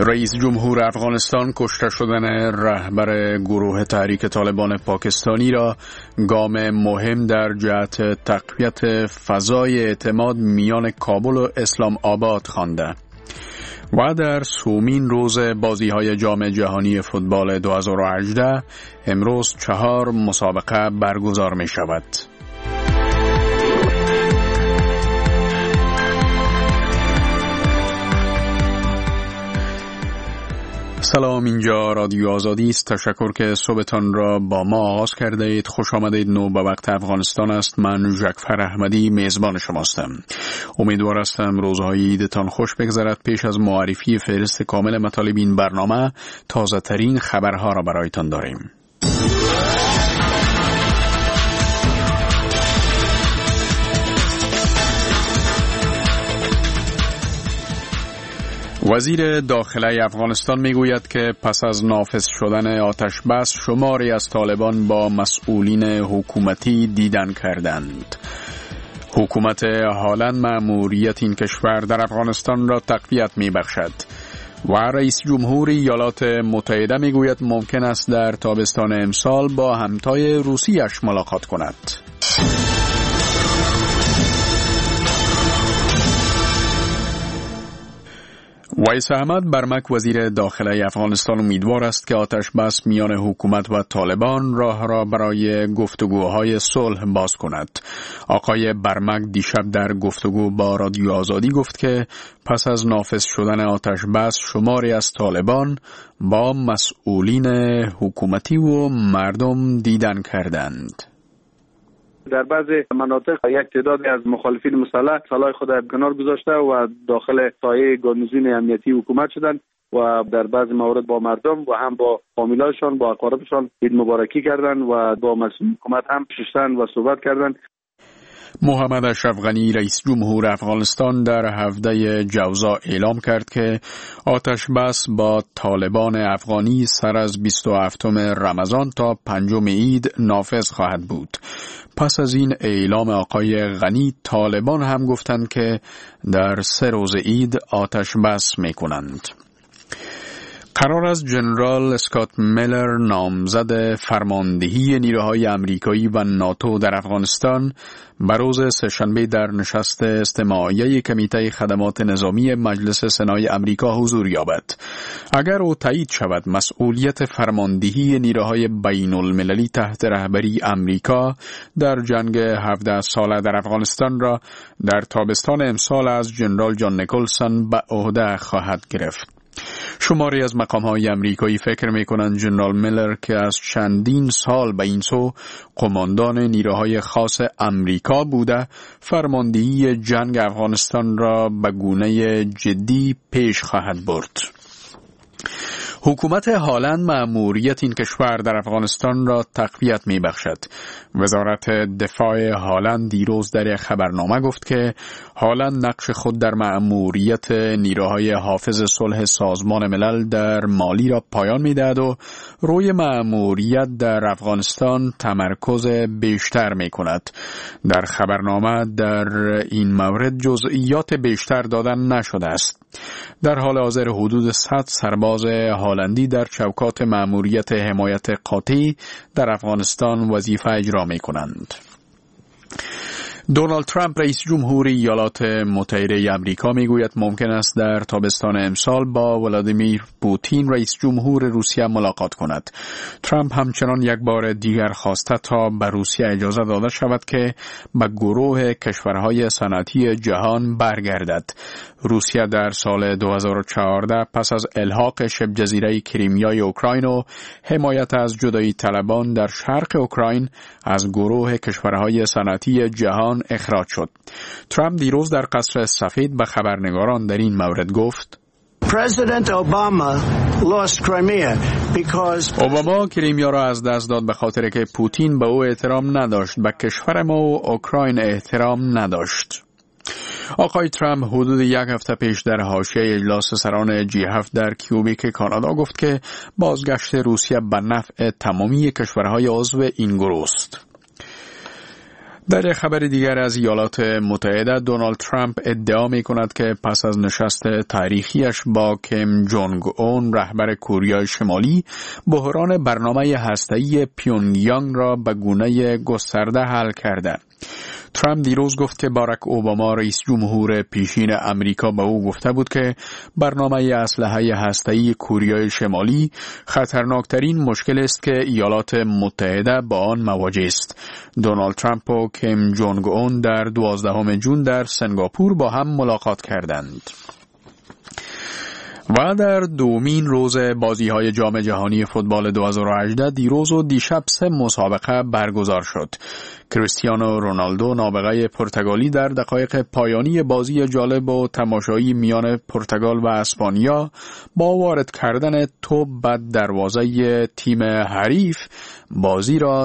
رئیس جمهور افغانستان کشته شدن رهبر گروه تحریک طالبان پاکستانی را گام مهم در جهت تقویت فضای اعتماد میان کابل و اسلام آباد خوانده و در سومین روز بازی‌های جام جهانی فوتبال 2018 امروز 4 مسابقه برگزار می شود. سلام، اینجا رادیو آزادی است. تشکر که صبحتان را با ما آغاز کرده اید. خوش آمدید. نو به وقت افغانستان است. من جعفر احمدی میزبان شماستم. امیدوار هستم روزهای عیدتان خوش بگذرد. پیش از معرفی فهرست کامل مطالب این برنامه، تازه ترین خبرها را برایتان داریم. وزیر داخله افغانستان میگوید که پس از نافذ شدن آتش بس شماری از طالبان با مسئولین حکومتی دیدن کردند. حکومت حالا مأموریت این کشور در افغانستان را تقویت میبخشد و رئیس جمهور ایالات متحده میگوید ممکن است در تابستان امسال با همتای روسیش ملاقات کند. ویس احمد برمک وزیر داخله افغانستان امیدوار است که آتش بس میان حکومت و طالبان راه را برای گفتگوهای صلح باز کند. آقای برمک دیشب در گفتگو با رادیو آزادی گفت که پس از نافذ شدن آتش بس شماری از طالبان با مسئولین حکومتی و مردم دیدن کردند. در بعضی مناطق یک تعدادی از مخالفین مسلح سلاح خود را کنار گذاشته و داخل سایه گارنیزون امنیتی حکومت شدند و در بعضی موارد با مردم و هم با فامیلاشان با اقاربشان عید مبارکی کردند و با مسئول حکومت هم نشستند و صحبت کردند. محمد اشرف غنی رئیس جمهور افغانستان در هفته جوزا اعلام کرد که آتش بس با طالبان افغانی سر از 27 رمضان تا 5 عید نافذ خواهد بود. پس از این اعلام آقای غنی، طالبان هم گفتند که در 3 روز عید آتش بس می‌کنند. قرار است جنرال اسکات میلر نامزد فرماندهی نیروهای آمریکایی و ناتو در افغانستان به روز سه‌شنبه در نشست استماعیه کمیته خدمات نظامی مجلس سنای آمریکا حضور یابد. اگر او تایید شود، مسئولیت فرماندهی نیروهای بین المللی تحت رهبری آمریکا در جنگ 17 ساله در افغانستان را در تابستان امسال از جنرال جان نیکلسون به عهده خواهد گرفت. شماری از مقام‌های آمریکایی فکر می‌کنند جنرال میلر که از چندین سال به این سو قماندان نیروهای خاص آمریکا بوده، فرماندهی جنگ افغانستان را به گونه جدی پیش خواهد برد. حکومت هالند مأموریت این کشور در افغانستان را تقویت می‌بخشد. وزارت دفاع هالند دیروز در یک خبرنامه گفت که هالند نقش خود در مأموریت نیروهای حافظ صلح سازمان ملل در مالی را پایان می‌دهد و روی مأموریت در افغانستان تمرکز بیشتر می‌کند. در خبرنامه در این مورد جزئیات بیشتر دادن نشده است. در حال حاضر حدود 100 سرباز هالندی در چوکات مأموریت حمایت قاطع در افغانستان وظیفه اجرا می‌کنند. دونالد ترامپ رئیس جمهور ایالات متحده آمریکا میگوید ممکن است در تابستان امسال با ولادیمیر پوتین رئیس جمهور روسیه ملاقات کند. ترامپ همچنان یک بار دیگر خواسته تا به روسیه اجازه داده شود که به گروه کشورهای صنعتی جهان برگردد. روسیه در سال 2014 پس از الحاق شبه جزیره کریمیای اوکراین و حمایت از جدایی طلبان در شرق اوکراین از گروه کشورهای صنعتی جهان اخراج شد. ترامپ دیروز در قصر سفید به خبرنگاران در این مورد گفت: اوباما کریمیا را از دست داد به خاطر که پوتین به او احترام نداشت، به کشور ما و اوکراین احترام نداشت. آقای ترامپ حدود 1 هفته پیش در حاشیه اجلاس سران G7 در کیوبیک کانادا گفت که بازگشت روسیه به نفع تمامی کشورهای عضو این گروه است. در خبر دیگر از ایالات متحده، دونالد ترامپ ادعا می کند که پس از نشست تاریخیش با کیم جونگ اون رهبر کره شمالی، بحران برنامه هسته‌ای پیونگیانگ را به گونه گسترده حل کرده. ترامپ دیروز گفت که باراک اوباما رئیس جمهور پیشین امریکا به او گفته بود که برنامه اسلحه هسته‌ای کره شمالی خطرناکترین مشکل است که ایالات متحده با آن مواجه است. دونالد ترامپ و کیم جونگ اون در 12 ژوئن در سنگاپور با هم ملاقات کردند. و در دومین روز بازی‌های جام جهانی فوتبال 2018 دیروز و دیشب 3 مسابقه برگزار شد. کریستیانو رونالدو نابغه پرتغالی در دقایق پایانی بازی جالب و تماشایی میان پرتغال و اسپانیا با وارد کردن توپ به دروازه تیم حریف بازی را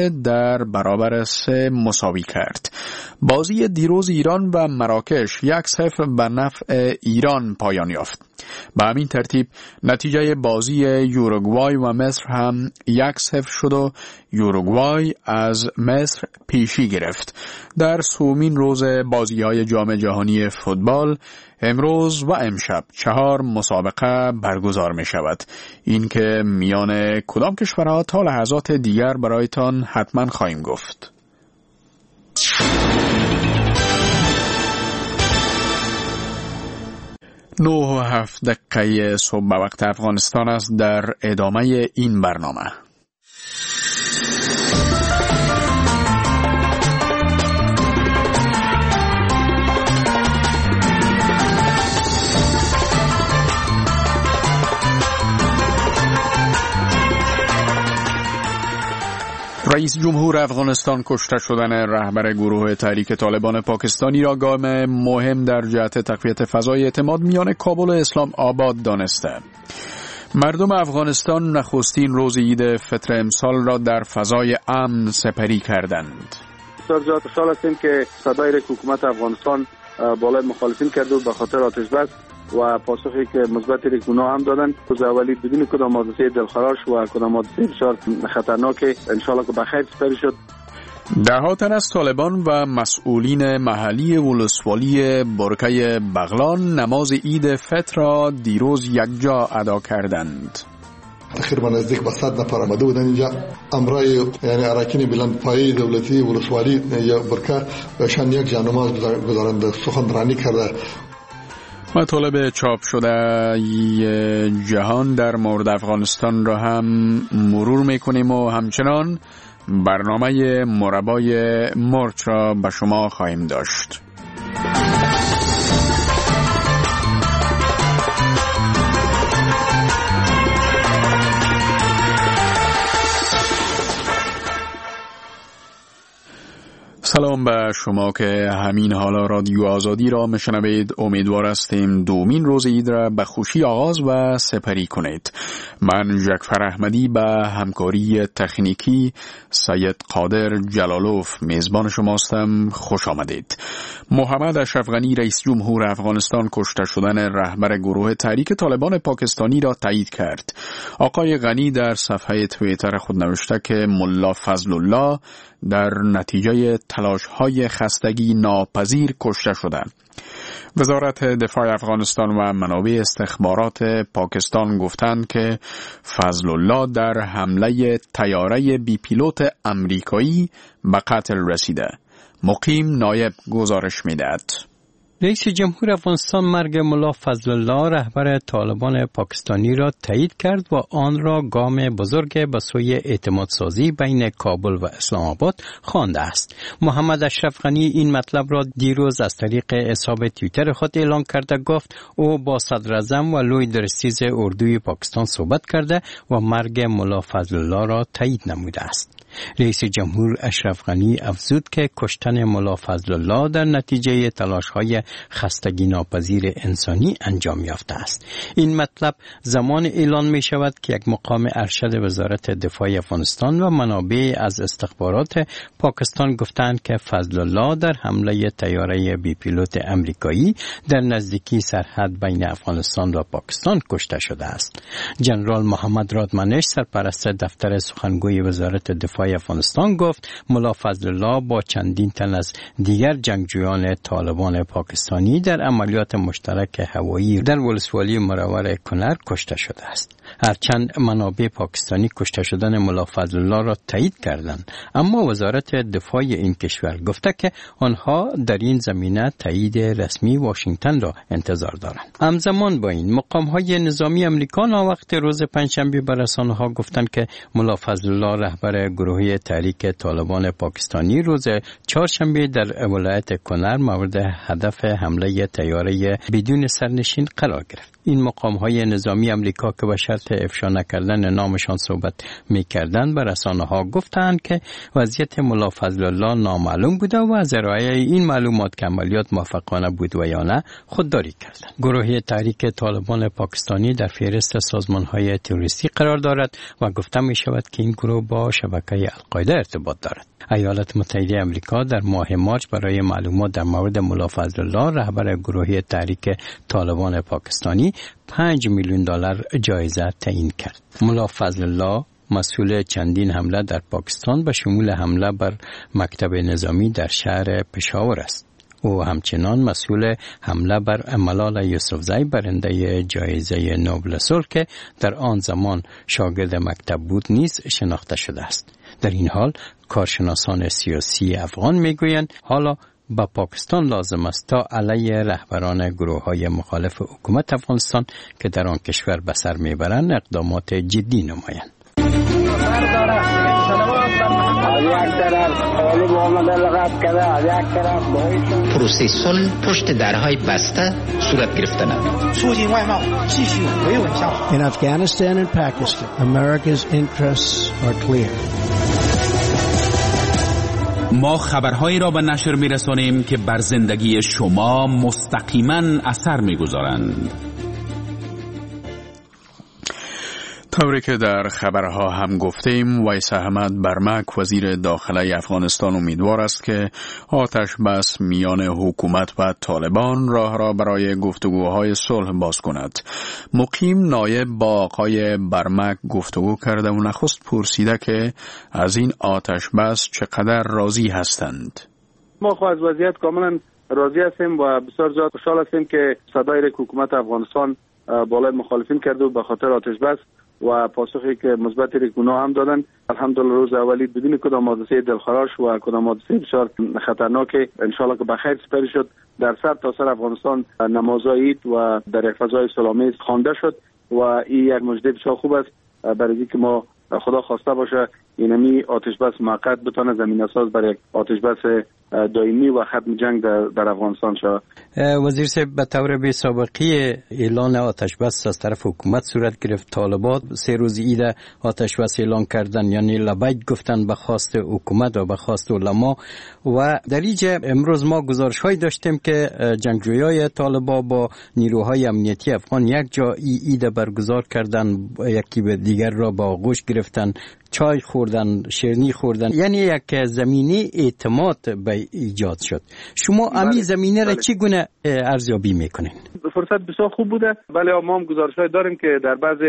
3-3 مساوی کرد. بازی دیروز ایران و مراکش 1-0 به نفع ایران پایان یافت. به همین ترتیب نتیجه بازی یوروگوای و مصر هم 1-0 شد و یوروگوای از مصر پیشی گرفت. در سومین روز بازی‌های جام جهانی فوتبال امروز و امشب 4 مسابقه برگزار می شود. این که میان کدام کشورها تا لحظات دیگر برایتان حتما خواهیم گفت. 9:07 صبح به وقت افغانستان است. در ادامه این برنامه رئیس جمهور افغانستان کشته شدن رهبر گروه تحریک طالبان پاکستانی را گام مهم در جهت تقویت فضای اعتماد میان کابل و اسلام آباد دانسته. مردم افغانستان نخستین روز عید فطر امسال را در فضای امن سپری کردند. بسیار خوشحال هستیم که صدای حکومت افغانستان بالای مخالفین کرد و به خاطر آتش بس و پاسخی که مثبت اونا هم دادن. روز اولی بدون کدام حادثه دلخراش و کدام حادثه بسیار خطرناک انشالله که بخیر سپری شد. دهها تن از طالبان و مسئولین محلی ولسوالی برکه بغلان نماز عید فطر را دیروز یکجا ادا کردند. تقریبا نزدیک به 100 نفر آمده بودن اینجا. امرای یعنی اراکین بلندپایه دولتی ولسوالی یا برکه شان یک جا نماز گذارند، سخنرانی کرده. مطالب چاپ شده جهان در مورد افغانستان را هم مرور میکنیم و همچنان برنامه مربای مرچ را به شما خواهیم داشت. سلام به شما که همین حالا رادیو آزادی را میشنوید. امیدوار هستیم دومین روز عید را به خوشی آغاز و سپری کنید. من جعفر احمدی به همکاری تکنیکی سید قادر جلالوف میزبان شماستم. خوش آمدید. محمد اشرف غنی رئیس جمهور افغانستان کشته شدن رهبر گروه تحریک طالبان پاکستانی را تایید کرد. آقای غنی در صفحه توییتر خود نوشته که ملا فضل الله در نتیجه تلاش‌های خستگی ناپذیر کشته شده. وزارت دفاع افغانستان و منابع استخبارات پاکستان گفتند که فضل الله در حمله طیاره بی پیلوت امریکایی به قتل رسیده. مقیم نایب گزارش می‌دهد. رئیس جمهور افغانستان مرگ ملا فضل الله رهبر طالبان پاکستانی را تایید کرد و آن را گام بزرگ به سوی اعتماد سازی بین کابل و اسلام آباد خوانده است. محمد اشرف غنی این مطلب را دیروز از طریق حساب توییتر خود اعلام کرده گفت او با صدر اعظم و لوی درستیز اردوی پاکستان صحبت کرده و مرگ ملا فضل الله را تایید نموده است. رئیس جمهور اشرف غنی افزود که کشتن ملا فضل الله در نتیجه تلاش‌های خستگی ناپذیر انسانی انجام یافته است. این مطلب زمان اعلان می شود که یک مقام ارشد وزارت دفاع افغانستان و منابع از استخبارات پاکستان گفتند که فضل الله در حمله طیاره بی پیلوت امریکایی در نزدیکی سرحد بین افغانستان و پاکستان کشته شده است. جنرال محمد رادمنش سرپرست دفتر سخنگوی وزارت دفاع دفاع افغانستان گفت ملا فضل الله با چندین تن از دیگر جنگجویان طالبان پاکستانی در عملیات مشترک هوایی در ولسوالی مرور کنر کشته شده است. هرچند منابع پاکستانی کشته شدن ملا فضل الله را تایید کردند، اما وزارت دفاع این کشور گفته که آنها در این زمینه تایید رسمی واشنگتن را انتظار دارند. همزمان با این مقام‌های نظامی امریکا وقت روز پنجشنبه به رسانه‌ها گفتند که ملا فضل الله رهبر گروه تحریک طالبان پاکستانی روز چهارشنبه در ولایت کنر مورد هدف حمله طیاره بدون سرنشین قرار گرفت. این مقام‌های نظامی امریکا که به شرط افشا نکردن نامشان صحبت می‌کردند به رسانه‌ها گفتند که وضعیت ملا فضل الله نامعلوم بوده و از ارائه این معلومات که عملیات موفقانه بود و یا نه خودداری کردند. گروه تحریک طالبان پاکستانی در فهرست سازمان‌های تروریستی قرار دارد و گفته می‌شود که این گروه با شبکه القاعده ارتباط دارد. ایالات متحده آمریکا در ماه مارس برای معلومات در مورد ملا فضل الله رهبر گروه تحریک طالبان پاکستانی $5 میلیون جایزه تعیین کرد. ملا فضل الله مسئول چندین حمله در پاکستان به شمول حمله بر مکتب نظامی در شهر پشاور است. او همچنان مسئول حمله بر ملال یوسفزئی برنده جایزه نوبل صلح که در آن زمان شاگرد مکتب بود نیز شناخته شده است. در این حال کارشناسان سیاسی افغان میگویند حالا با پاکستان لازم است تا علیه رهبران گروه‌های مخالف حکومت افغانستان که در آن کشور به سر میبرند اقدامات جدی نمایند. پروسه صلح پشت درهای بسته صورت گرفتن. In Afghanistan and Pakistan, America's interests are clear. ما خبرهایی را به نشر می‌رسانیم که بر زندگی شما مستقیما اثر می‌گذارند. طوری که در خبرها هم گفتیم، ویس احمد برمک وزیر داخله افغانستان امیدوار است که آتش بس میان حکومت و طالبان راه را برای گفتگوهای صلح باز کند. مقیم نایب با آقای برمک گفتگو کرده و نخست پرسیده که از این آتش بس چقدر راضی هستند. ما خو از وضعیت کاملا راضی هستیم و بسیار زیاد خوشحال هستیم که صدای حکومت افغانستان بالای مخالفین کرده و به خاطر آتش بس و پاسخی که مثبت اونا هم دادن. الحمدلله روز اولی بدون کدام حادثه دلخراش و کدام حادثه بسیار خطرناک ان شاء الله که بخیر سپری شد. در سر تا سر افغانستان نمازهای عید و در یک فضای صلح‌آمیز خوانده شد و این یک مژده بسیار خوب است برای اینکه ما خدا خواسته باشه اینمی آتش بس موقت بتونه زمینه ساز برای یک آتش بس دائمی و ختم جنگ در افغانستان شود. وزیر صاحب به طور بی سابقه اعلان آتش بس از طرف حکومت صورت گرفت. طالبان 3 روز عید آتش بس اعلان کردن، یعنی لبیک گفتن به خواست حکومت و به خواست علما. و در اینجا امروز ما گزارش‌هایی داشتیم که جنگجویای طالبان با نیروهای امنیتی افغان یک جا عید برگزار کردن، یکی به دیگر را با آغوش گرفتن، چای خوردن، شیرینی خوردن، یعنی یک زمینه اعتماد به ایجاد شد. شما امی زمینه را چگونه ارزیابی میکنین؟ فرصت بسیار خوب بوده. بله ما هم گزارش‌های داریم که در بعض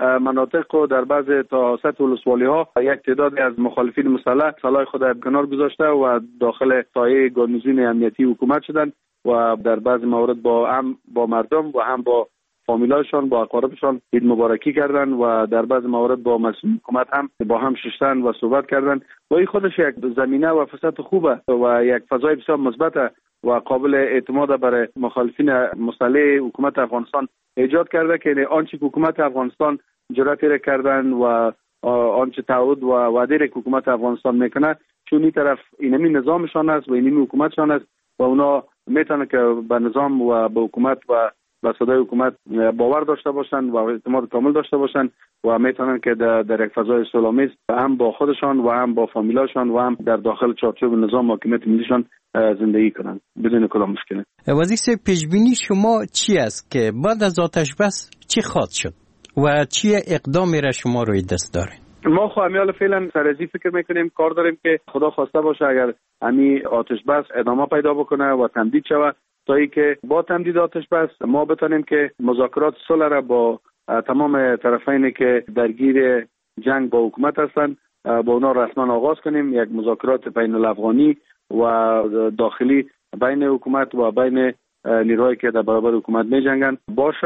مناطق و در بعض تا سطح ولسوالی‌ها یک تعدادی از مخالفین مسلح سلاح خود را کنار گذاشته و داخل سایه گارنیزون امنیتی حکومت شدن و در بعض موارد با مردم و هم با فامیلاشان با اقاربشان عید مبارکی کردن و در بعض موارد با مسئولین حکومت هم با هم شستن و صحبت کردن و این خودش یک زمینه و فرصت خوبه و یک فضای بسیار مثبت و قابل اعتماد برای مخالفین مسلح حکومت افغانستان ایجاد کرده که آنچه حکومت افغانستان جرأت را کردن و آنچه تعهد و وعده را حکومت افغانستان میکنه چون این طرف اینمی نظامشان است و اینمی حکومتشان است و اونا میتونه که به نظام و به حکومت و به صدای حکومت باور داشته باشن و اعتماد کامل داشته باشن و میتونن که در یک فضای صلح‌آمیز هم با خودشان و هم با فامیلاشان و هم در داخل چارچوب نظام حاکمیت ملیشان زندگی کنن بدون کدام مشکل. وزیر صاحب پیشبینی شما چی است که بعد از آتش بس چی خواهد شد و چی اقدامی را شما روی دست دارید؟ ما خو امیال فعلا سرازی فکر میکنیم، کار داریم که خدا خواسته باشه اگر امی آتش بس ادامه پیدا بکنه و تمدید شود تا ای که با تمدید آتش بس ما بتونیم که مذاکرات صلح را با تمام طرفینی که درگیر جنگ با حکومت هستند با اونا رسما آغاز کنیم، یک مذاکرات بین الافغانی و داخلی بین حکومت و بین نیروهایی که در برابر حکومت می جنگن باشه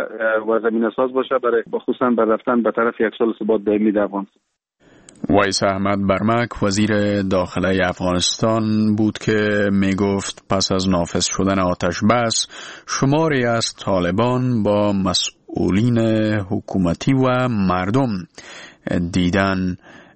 و زمینه ساز باشه برای خصوصا بر رفتن به طرف یک سال ثبات دائمی در افغانستان. ویس احمد برمک وزیر داخله افغانستان بود که می گفت پس از نافذ شدن آتش بس شماری از طالبان با مسئولین حکومتی و مردم دیدن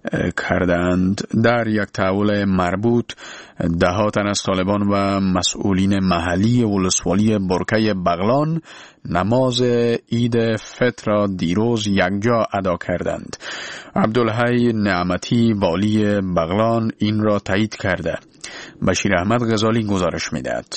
کردند. در یک تحول مربوط ده تن از طالبان و مسئولین محلی ولسوالی برکه بغلان نماز عید فطر را دیروز یکجا ادا کردند. عبدالحی نعمتی والی بغلان این را تایید کرده. بشیر احمد غزالی گزارش می‌دهد.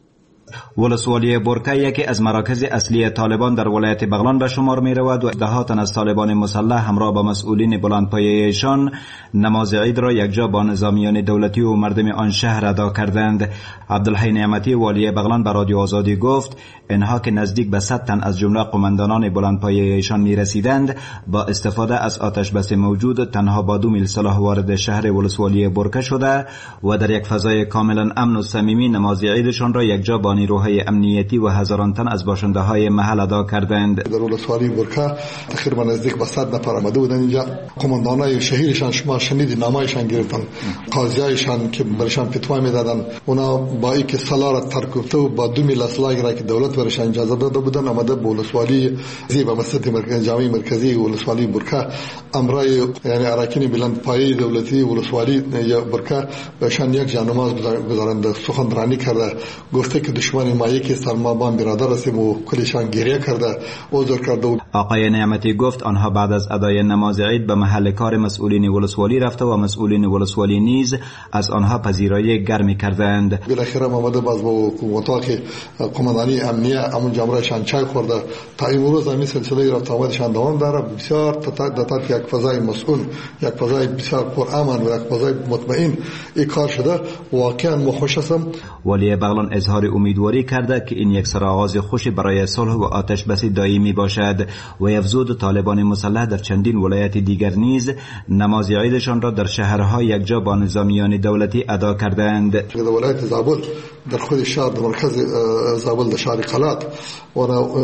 ولسوالی برکه یکی از مراکز اصلی طالبان در ولایت بغلان به شمار می رود و ده تن از طالبان مسلح همراه با مسئولین بلندپایه‌ایشان نماز عید را یکجا با نظامیان دولتی و مردم آن شهر ادا کردند. عبدالحی نعمتی والی بغلان به رادیو آزادی گفت اینها که نزدیک به 100 تن از جمله قماندانان بلندپایه‌ایشان می رسیدند با استفاده از آتش بس موجود تنها با 2 میل سلاح وارد شهر ولسوالی برکه شده و در یک فضای کاملا امن و صمیمی نماز عیدشان را یکجا با نیروهای امنیتی و هزاران تن از باشنده های محل ادا کردند. در ولسوالی برکه تقریبا نزدیک به 100 نفر آمده بودند اینجا. قماندانای شهرشان شما شنیدید نامایشان گرفتن، قاضیایشان که برشان فتوا میدادن اونا با اینکه سلاح را ترک گفته و با 2 میل اسلحه را که دولت برشان اجازه داده بودن آمده به ولسوالی زیبا مسجد مرکزی جامع مرکزی ولسوالی برکه امرای یعنی اراکین بلند پایه دولتی ولسوالی برکه بهشان یک جانماز گذارند. سخنرانی کرده گفته که دشمن ما یکی سرما بان برادر هستیم و کلیشان گریه کرده عذر کرده. آقای نعمتی گفت آنها بعد از ادای نماز عید به محل کار مسئولین ولسوالی رفته و مسئولین ولسوالی نیز از آنها پذیرایی گرمی کردند. بالاخره آمده باز با اتاق قماندانی امنیه همون جمعشان چای خورده تا امروز همین سلسله رفت آمدشان دوام داره. بسیار در یک فضای مسئول، یک فضای بسیار پرامن و یک فضای مطمئن این کار شده. واقعا ما خوش هستم. والی بغلان اظهار امیدواری کرده که این یک سرآغاز خوش برای صلح و آتش بس دائمی باشد و افزود طالبان مسلح در چندین ولایت دیگر نیز نماز عیدشان را در شهرها یکجا با نظامیان دولتی ادا کردند. در ولایت زابل در خود شهر در مرکز زابل در شهر قلات و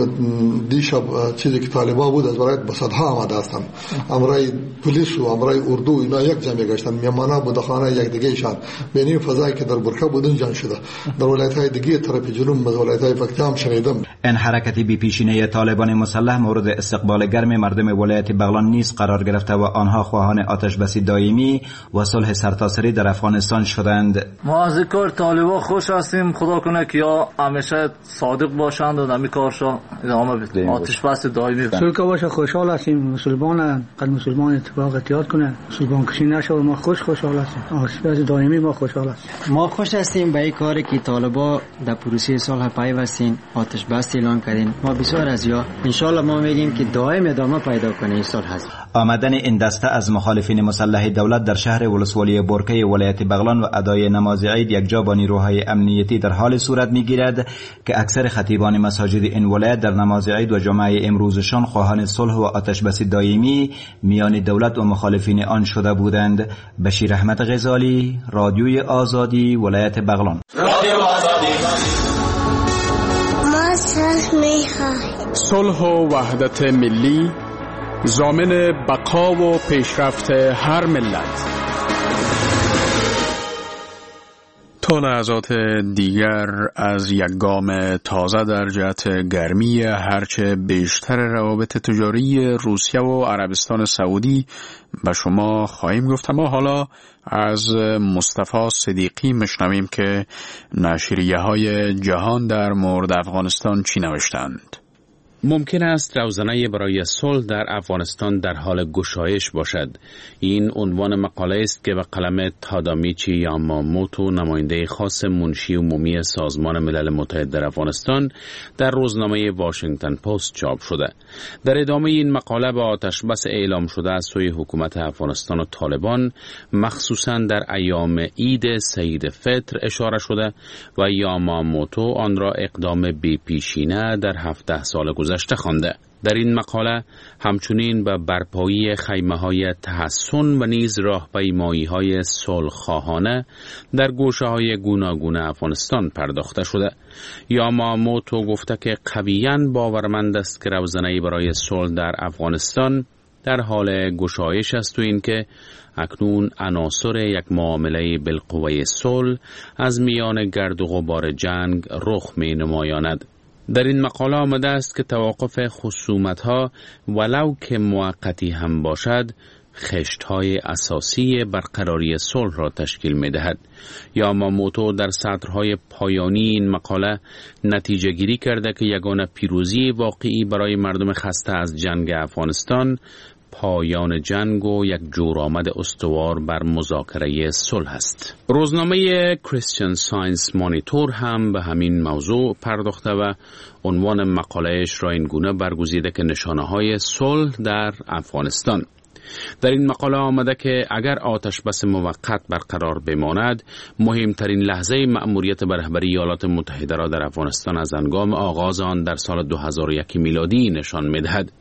دیشب چیزی که طالبان بود از ولایت بسدها آمده هستند. امرای پلیس و امرای اردو اینا یک جمع گشتن. میمانا بودخانه یک دیگه ایشان بین فضایی که در برکه بودن جان شده. در ولایت‌های دیگه طرف جنوب و ولایت‌های فکتی هم شنیدم. این حرکتی بی پیشینه طالبان مسلح مورد استقبال گرم مردم ولایت بغلان نیز قرار گرفته و آنها خواهان آتش بس دائمی و صلح سرتاسری در افغانستان شدند. ما از کار طالبان خوش هستیم. خدا کنه که یا همیشه صادق باشند و نمی کارشو ادامه بدن. آتش بس دائمی صلح باشه. خوشحال هستیم. مسلمان قد مسلمان اتفاق احتیاط کنه. مسلمان کشی نشه و ما خوشحال هستیم. آتش بس دائمی ما خوشحال هستیم. ما خوش هستیم به این کاری که طالبان در پروسه صلح پیوستین آتش بس اعلان کردین. ما بسیار از یا ان شاء الله ما میگیم که دائم ادامه پیدا کنه این صلح هست. آمدن این دسته از مخالفین مسلح دولت در شهر ولسوالی برکه ولایت بغلان و ادای نماز عید یکجا با نیروهای امنیتی در حال صورت میگیرد که اکثر خطیبان مساجد این ولایت در نماز عید و جمعه امروزشان خواهان صلح و آتش بس دائمی میان دولت و مخالفین آن شده بودند. بشیر احمد غزالی، رادیوی آزادی، ولایت بغلان. صلح و وحدت ملی ضامن بقا و پیشرفت هر ملت. تا لحظات دیگر از یک گام تازه در جهت گرمی هرچه بیشتر روابط تجاری روسیه و عربستان سعودی به شما خواهیم گفت. ما حالا از مصطفی صدیقی مشنویم که نشریه های جهان در مورد افغانستان چی نوشتند. ممکن است روزنه برای صلح در افغانستان در حال گشایش باشد. این عنوان مقاله است که به قلم تادامیچی یاماموتو، نماینده خاص منشی عمومی سازمان ملل متحد در افغانستان، در روزنامه واشنگتن پست چاپ شده. در ادامه این مقاله به آتش بس اعلام شده از سوی حکومت افغانستان و طالبان مخصوصاً در ایام عید سعید فطر اشاره شده و یاماموتو آن را اقدام بی پیشینه در 17 سال گذشته خوانده. در این مقاله همچنین به برپایی خیمه‌های تحسن و نیز راهپیمایی‌های صلح‌خواهانه در گوشه‌های گوناگون افغانستان پرداخته شده. یاماموتو گفته که قویاً باورمند است که روزنه‌ای برای صلح در افغانستان در حال گشایش است و اینکه اکنون عناصر یک معامله بالقوه صلح از میان گرد و غبار جنگ رخ می نمایاند. در این مقاله آمده است که توقف خصومت‌ها ولو که موقتی هم باشد خشت‌های اساسی برقراری صلح را تشکیل می‌دهد. یاماموتو در سطرهای پایانی این مقاله نتیجه گیری کرده که یگانه پیروزی واقعی برای مردم خسته از جنگ افغانستان پایان جنگ و یک جورآمد استوار بر مذاکره صلح است. روزنامه کریستین ساینس مانیتور هم به همین موضوع پرداخته و عنوان مقالهش را این گونه برگزیده که نشانه‌های صلح در افغانستان. در این مقاله آمده که اگر آتش بس موقت برقرار بماند، مهمترین لحظه مأموریت به رهبری ایالات متحده را در افغانستان از هنگام آغاز آن در سال 2001 میلادی نشان می‌دهد.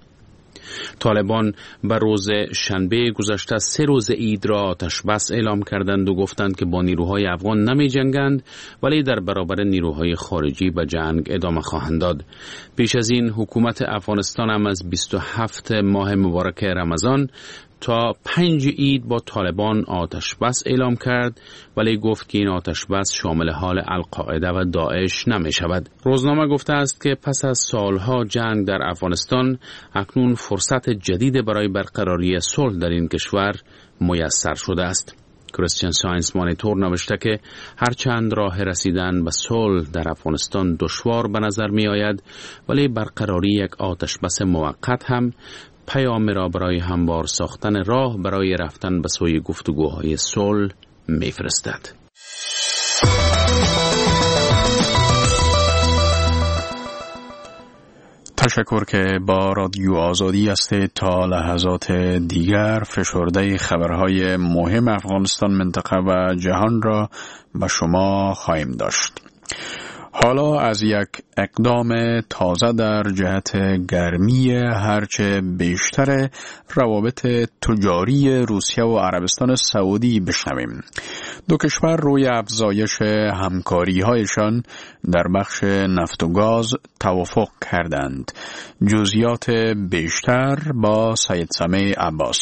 طالبان به روز شنبه گذشته 3 روز عید را آتش بس اعلام کردند و گفتند که با نیروهای افغان نمی جنگند ولی در برابر نیروهای خارجی به جنگ ادامه خواهند داد. پیش از این حکومت افغانستان هم از 27 ماه مبارک رمضان تا 5 عید با طالبان آتش بس اعلام کرد ولی گفت که این آتش بس شامل حال القاعده و داعش نمی شود. روزنامه گفته است که پس از سالها جنگ در افغانستان اکنون فرصت جدید برای برقراری صلح در این کشور میسر شده است. کریستین ساینس مانیتور نوشته که هرچند راه رسیدن به صلح در افغانستان دشوار به نظر می آید ولی برقراری یک آتش بس موقت هم پیام را برای هموار ساختن راه برای رفتن به سوی گفتگوهای صلح می‌فرستد. تشکر که با رادیو آزادی است. تا لحظات دیگر فشرده خبرهای مهم افغانستان، منطقه و جهان را به شما خواهیم داشت. حالا از یک اقدام تازه در جهت گرمی هرچه بیشتر روابط تجاری روسیه و عربستان سعودی بشنویم. دو کشور روی افزایش همکاری‌هایشان در بخش نفت و گاز توافق کردند. جزئیات بیشتر با سید سمیع عباس.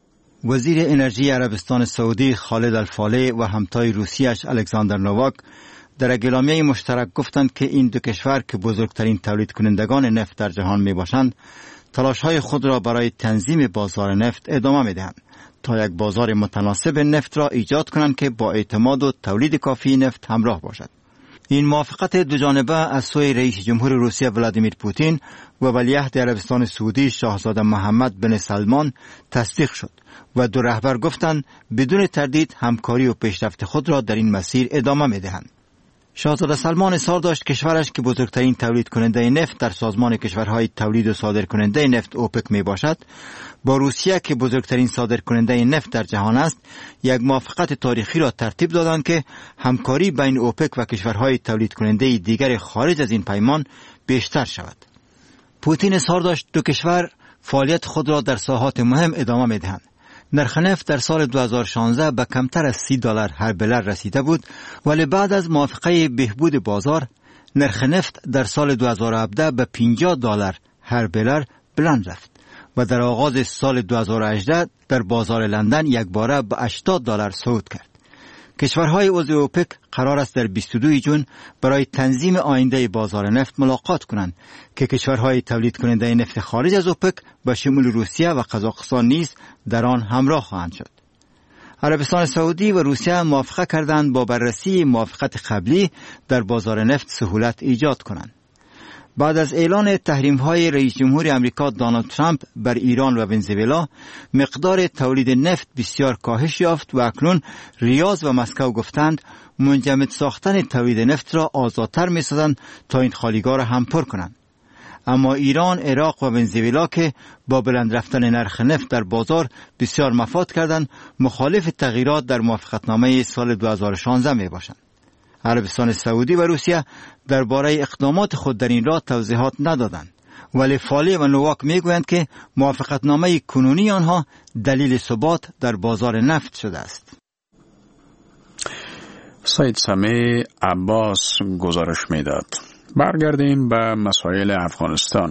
وزیر انرژی عربستان سعودی خالد الفالح و همتای روسیش الکساندر نوواک در اعلامیه مشترک گفتند که این دو کشور که بزرگترین تولید کنندگان نفت در جهان می باشند، تلاش‌های خود را برای تنظیم بازار نفت ادامه می دهند تا یک بازار متناسب نفت را ایجاد کنند که با اعتماد و تولید کافی نفت همراه باشد. این موافقت دو جانبه از سوی رئیس جمهور روسیه ولادیمیر پوتین و ولیعهد عربستان سعودی شاهزاده محمد بن سلمان تصدیق شد و دو رهبر گفتند بدون تردید همکاری و پیشرفت خود را در این مسیر ادامه می دهند. شاهزاده سلمان اظهار داشت کشورش که بزرگترین تولید کننده نفت در سازمان کشورهای تولید و صادر کننده نفت اوپک می باشد، با روسیه که بزرگترین صادر کننده نفت در جهان است، یک موافقت تاریخی را ترتیب دادند که همکاری بین اوپک و کشورهای تولید کننده دیگر خارج از این پیمان بیشتر شود. پوتین اظهار داشت دو کشور فعالیت خود را در ساحات مهم ادامه می دهند. نرخ نفت در سال 2016 به کمتر از $30 هر بلر رسیده بود، ولی بعد از موافقه بهبود بازار نرخ نفت در سال 2017 به $50 هر بلر بلند رفت و در آغاز سال 2018 در بازار لندن یک باره به $80 صعود کرد. کشورهای عضو اوپک قرار است در 22 جون برای تنظیم آینده بازار نفت ملاقات کنند که کشورهای تولید کننده نفت خارج از اوپک به شمول روسیه و قزاقستان نیز در آن همراه خواهند شد. عربستان سعودی و روسیه موافقه کردند با بررسی موافقت قبلی در بازار نفت سهولت ایجاد کنند. بعد از اعلان تحریم‌های رئیس جمهور آمریکا دونالد ترامپ بر ایران و ونزوئلا، مقدار تولید نفت بسیار کاهش یافت و اکنون ریاض و مسکو گفتند منجمد ساختن تولید نفت را آزادتر می‌سازند تا این خالیگاه را هم پر کنند. اما ایران، عراق و ونزوئلا که با بلند رفتن نرخ نفت در بازار بسیار مفاد کردند، مخالف تغییرات در موافقتنامه سال 2016 میباشند. عربستان سعودی و روسیه درباره اقدامات خود در این راه توضیحات ندادند، ولی فاله و نوواک میگویند که موافقتنامه کنونی آنها دلیل ثبات در بازار نفت شده است. سید سمیع عباس گزارش میداد. برگردیم به مسائل افغانستان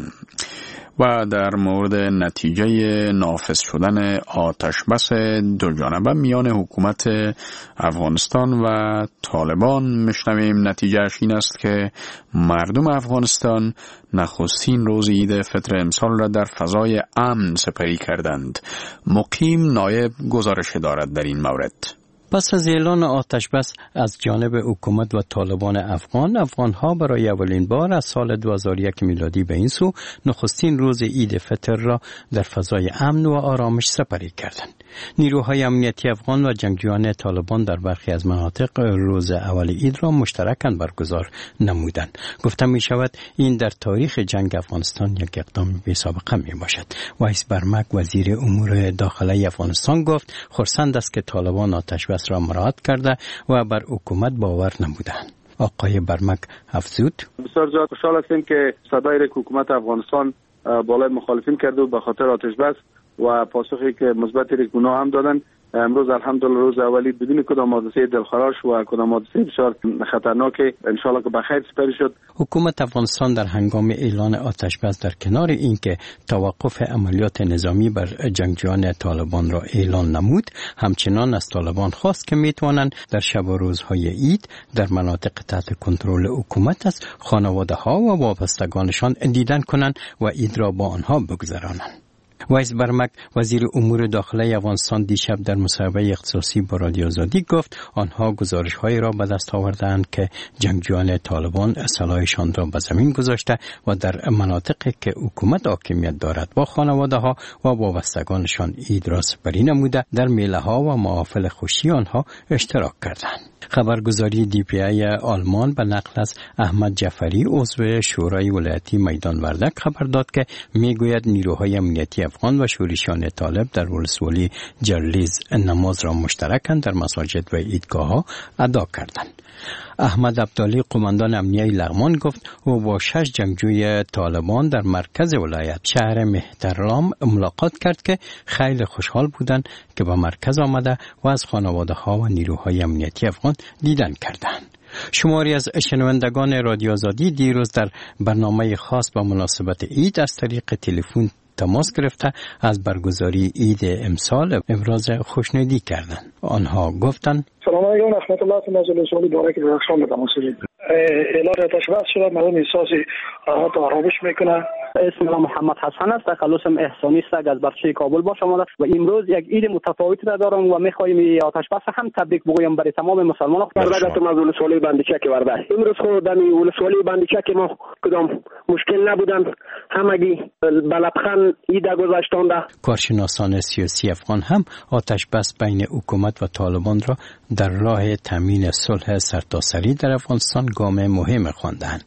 و در مورد نتیجه نافذ شدن آتشبس دوجانبه میان حکومت افغانستان و طالبان میشنویم. نتیجهش این است که مردم افغانستان نخستین روز عید فطر امسال را در فضای امن سپری کردند. مقیم نایب گزارش دارد در این مورد. پس از اعلان آتش بس از جانب حکومت و طالبان افغانها برای اولین بار از سال 2001 میلادی به این سو نخستین روز عید فطر را در فضای امن و آرامش سپری کردند. نیروهای امنیتی افغان و جنگجویان طالبان در برخی از مناطق روز اول عید را مشترکاً برگزار نمودند. گفته می شود این در تاریخ جنگ افغانستان یک اقدام بی سابقه می باشد. وایس برمک وزیر امور داخلی افغانستان گفت خرسند است که طالبان آتش بس را مراعات کرده و بر حکومت باور نمودند. آقای برمک افزود: بسیار زیاد خوشحال هستیم که صدای حکومت افغانستان بالای مخالفین کرده و به خاطر آتش بس و پاسخی که مثبت اونا هم دادن. امروز الحمدلله روز اولی بدون کدام حادثه دلخراش و کدام حادثه بسیار خطرناک ان شاء الله که بخیر سپری شد. حکومت افغانستان در هنگام اعلان آتش بس در کنار اینکه توقف عملیات نظامی بر جنگجویان طالبان را اعلان نمود، همچنان از طالبان خواست که میتوانند در شب و روزهای عید در مناطق تحت کنترل حکومت از خانواده‌ها و وابستگانشان دیدن کنند و عید را با آنها بگذرانند. وایس برمک وزیر امور داخلی افغانستان دیشب در مصاحبه اختصاصی با رادیو آزادی گفت آنها گزارش‌هایی را به دست آوردند که جنگجویان طالبان سلاحشان را به زمین گذاشته و در مناطقی که حکومت حاکمیت دارد با خانواده‌ها و وابستگانشان عید را سپری نموده در میله‌ها و محافل خوشی آنها اشتراک کردند. خبرگزاری DPI آلمان به نقل از احمد جعفری عضو شورای ولایتی میدان وردک خبر داد که میگوید نیروهای امنیتی افغان و شورشیان طالب در ولسوالی جرلیز نماز را مشترکاً در مساجد و عیدگاه‌ها ادا کردند. احمد عبدالی قماندان امنیه لغمان گفت او با 6 جنگجوی طالبان در مرکز ولایت شهر مهترلام ملاقات کرد که خیلی خوشحال بودند که به مرکز آمده و از خانواده‌ها و نیروهای امنیتی افغان دیدن کردند. شماری از شنوندگان رادیو آزادی دیروز در برنامه خاص با مناسبت عید از طریق تلفن تماس گرفته از برگزاری عید امسال ابراز خوشنودی کردند. آنها گفتند: سلام علیکم رحمت الله تعالی و سالی بارک درخشان به تماشاگران. اعلان آتش بس شده، مردم احساس راحت و آرامش میکنه. اسم من محمد حسن است، تخلصم احسانی است، از بچه کابل باشم و امروز یک عید متفاوت را دارم و میخوایم آتش بس هم تبریک بگویم برای تمام مسلمانان. برداشتم از ولسوالی بندیچک ورده. امروز خود در ولسوالی بندیچک ما کدام مشکل نبودن، همگی بلبخند عید گذشتند. کارشناسان سیاسی افغان هم آتش بس بین حکومت و طالبان را در راه تامین صلح سرتاسری در افغانستان گام مهم خواندند.